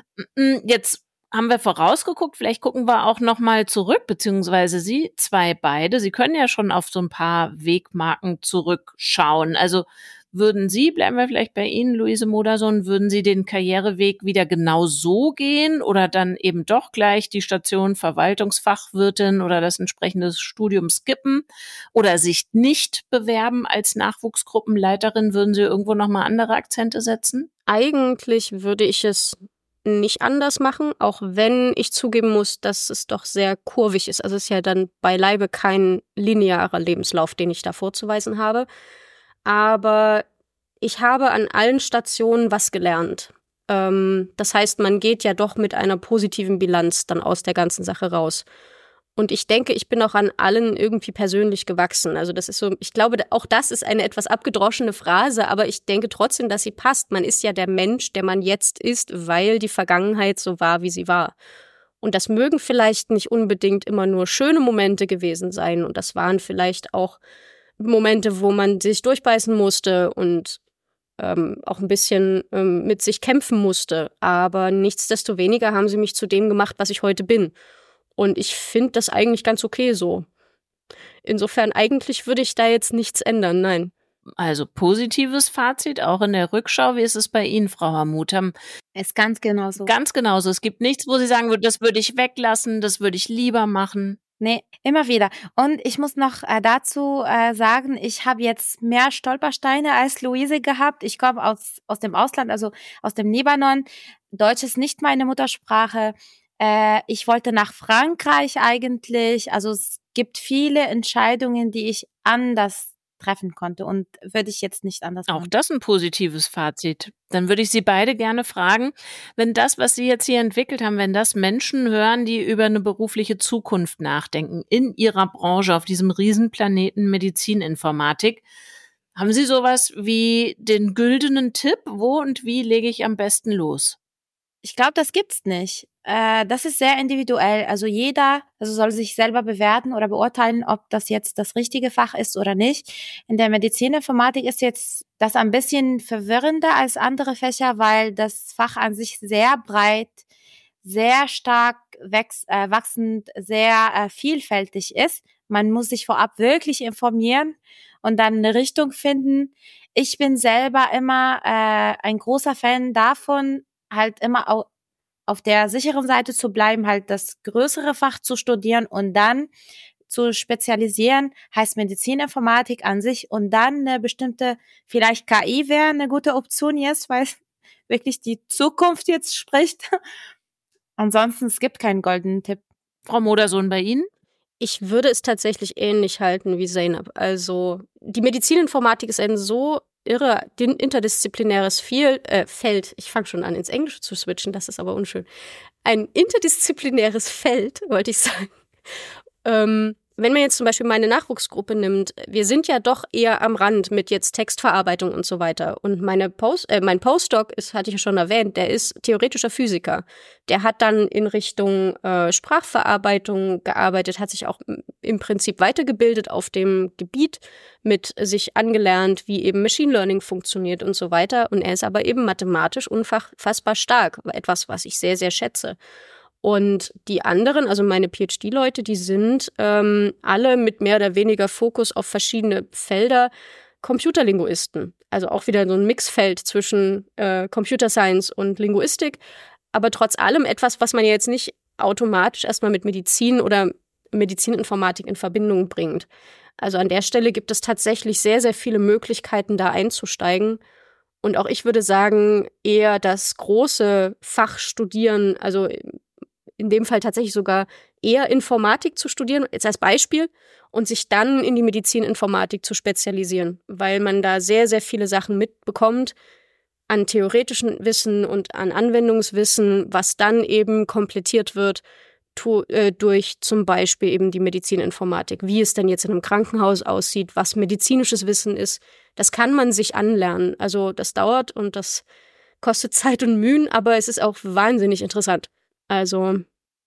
Jetzt haben wir vorausgeguckt, vielleicht gucken wir auch noch mal zurück, beziehungsweise Sie zwei beide. Sie können ja schon auf so ein paar Wegmarken zurückschauen. Also würden Sie, bleiben wir vielleicht bei Ihnen, Luise Modersohn, würden Sie den Karriereweg wieder genau so gehen oder dann eben doch gleich die Station Verwaltungsfachwirtin oder das entsprechende Studium skippen oder sich nicht bewerben als Nachwuchsgruppenleiterin? Würden Sie irgendwo nochmal andere Akzente setzen? Eigentlich würde ich es nicht anders machen, auch wenn ich zugeben muss, dass es doch sehr kurvig ist. Also es ist ja dann beileibe kein linearer Lebenslauf, den ich da vorzuweisen habe. Aber ich habe an allen Stationen was gelernt. Ähm, das heißt, man geht ja doch mit einer positiven Bilanz dann aus der ganzen Sache raus. Und ich denke, ich bin auch an allen irgendwie persönlich gewachsen. Also das ist so, ich glaube, auch das ist eine etwas abgedroschene Phrase, aber ich denke trotzdem, dass sie passt. Man ist ja der Mensch, der man jetzt ist, weil die Vergangenheit so war, wie sie war. Und das mögen vielleicht nicht unbedingt immer nur schöne Momente gewesen sein. Und das waren vielleicht auch Momente, wo man sich durchbeißen musste und ähm, auch ein bisschen ähm, mit sich kämpfen musste. Aber nichtsdestoweniger haben sie mich zu dem gemacht, was ich heute bin. Und ich finde das eigentlich ganz okay so. Insofern, eigentlich würde ich da jetzt nichts ändern, nein. Also positives Fazit, auch in der Rückschau. Wie ist es bei Ihnen, Frau Hamuth? Ist ganz genauso. Ganz genauso. Es gibt nichts, wo Sie sagen würden, das würde ich weglassen, das würde ich lieber machen. Nee, immer wieder. Und ich muss noch äh, dazu äh, sagen, ich habe jetzt mehr Stolpersteine als Luise gehabt. Ich komme aus, aus dem Ausland, also aus dem Libanon. Deutsch ist nicht meine Muttersprache. Äh, ich wollte nach Frankreich eigentlich. Also es gibt viele Entscheidungen, die ich anders treffen konnte und würde ich jetzt nicht anders machen. Auch das ein positives Fazit. Dann würde ich Sie beide gerne fragen, wenn das, was Sie jetzt hier entwickelt haben, wenn das Menschen hören, die über eine berufliche Zukunft nachdenken, in ihrer Branche, auf diesem Riesenplaneten Medizininformatik, haben Sie sowas wie den güldenen Tipp, wo und wie lege ich am besten los? Ich glaube, das gibt's nicht. Äh, das ist sehr individuell. Also jeder also soll sich selber bewerten oder beurteilen, ob das jetzt das richtige Fach ist oder nicht. In der Medizininformatik ist jetzt das ein bisschen verwirrender als andere Fächer, weil das Fach an sich sehr breit, sehr stark wächst, äh, wachsend, sehr äh, vielfältig ist. Man muss sich vorab wirklich informieren und dann eine Richtung finden. Ich bin selber immer äh, ein großer Fan davon, halt immer au- auf der sicheren Seite zu bleiben, halt das größere Fach zu studieren und dann zu spezialisieren, heißt Medizininformatik an sich und dann eine bestimmte, vielleicht K I wäre eine gute Option jetzt, weil wirklich die Zukunft jetzt spricht. Ansonsten, es gibt keinen goldenen Tipp. Frau Modersohn, bei Ihnen? Ich würde es tatsächlich ähnlich halten wie Zeynep. Also die Medizininformatik ist ein so irre interdisziplinäres Field, äh, Feld, ich fange schon an ins Englische zu switchen, das ist aber unschön, ein interdisziplinäres Feld, wollte ich sagen. Ähm, wenn man jetzt zum Beispiel meine Nachwuchsgruppe nimmt, wir sind ja doch eher am Rand mit jetzt Textverarbeitung und so weiter. Und meine Post, äh, mein Postdoc ist, hatte ich ja schon erwähnt, der ist theoretischer Physiker. Der hat dann in Richtung äh, Sprachverarbeitung gearbeitet, hat sich auch im Prinzip weitergebildet auf dem Gebiet, mit sich angelernt, wie eben Machine Learning funktioniert und so weiter. Und er ist aber eben mathematisch unfassbar stark, etwas, was ich sehr, sehr schätze. Und die anderen, also meine PhD-Leute, die sind ähm, alle mit mehr oder weniger Fokus auf verschiedene Felder Computerlinguisten. Also auch wieder so ein Mixfeld zwischen äh, Computer Science und Linguistik. Aber trotz allem etwas, was man jetzt nicht automatisch erstmal mit Medizin oder Medizininformatik in Verbindung bringt. Also an der Stelle gibt es tatsächlich sehr, sehr viele Möglichkeiten, da einzusteigen. Und auch ich würde sagen, eher das große Fach studieren, also in dem Fall tatsächlich sogar eher Informatik zu studieren, jetzt als Beispiel, und sich dann in die Medizininformatik zu spezialisieren, weil man da sehr, sehr viele Sachen mitbekommt an theoretischem Wissen und an Anwendungswissen, was dann eben komplettiert wird tu, äh, durch zum Beispiel eben die Medizininformatik. Wie es denn jetzt in einem Krankenhaus aussieht, was medizinisches Wissen ist, das kann man sich anlernen. Also das dauert und das kostet Zeit und Mühen, aber es ist auch wahnsinnig interessant. Also,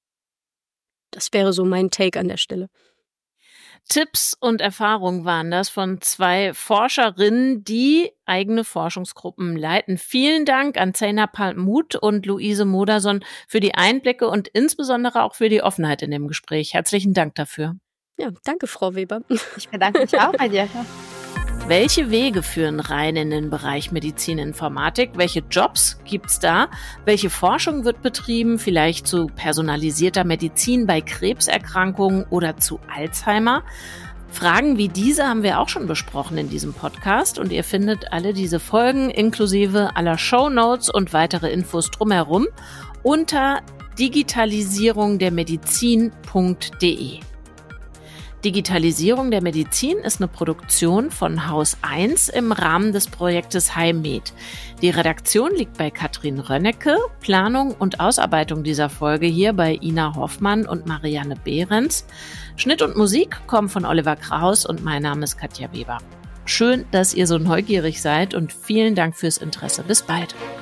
das wäre so mein Take an der Stelle. Tipps und Erfahrungen waren das von zwei Forscherinnen, die eigene Forschungsgruppen leiten. Vielen Dank an Zeynep Palmut und Luise Modersohn für die Einblicke und insbesondere auch für die Offenheit in dem Gespräch. Herzlichen Dank dafür. Ja, danke, Frau Weber. Ich bedanke mich auch bei dir. Welche Wege führen rein in den Bereich Medizininformatik? Welche Jobs gibt's da? Welche Forschung wird betrieben? Vielleicht zu personalisierter Medizin bei Krebserkrankungen oder zu Alzheimer? Fragen wie diese haben wir auch schon besprochen in diesem Podcast und ihr findet alle diese Folgen inklusive aller Shownotes und weitere Infos drumherum unter digitalisierung der medizin punkt de. Digitalisierung der Medizin ist eine Produktion von Haus eins im Rahmen des Projektes HiMed. Die Redaktion liegt bei Katrin Rönnecke, Planung und Ausarbeitung dieser Folge hier bei Ina Hoffmann und Marianne Behrens. Schnitt und Musik kommen von Oliver Kraus und mein Name ist Katja Weber. Schön, dass ihr so neugierig seid und vielen Dank fürs Interesse. Bis bald.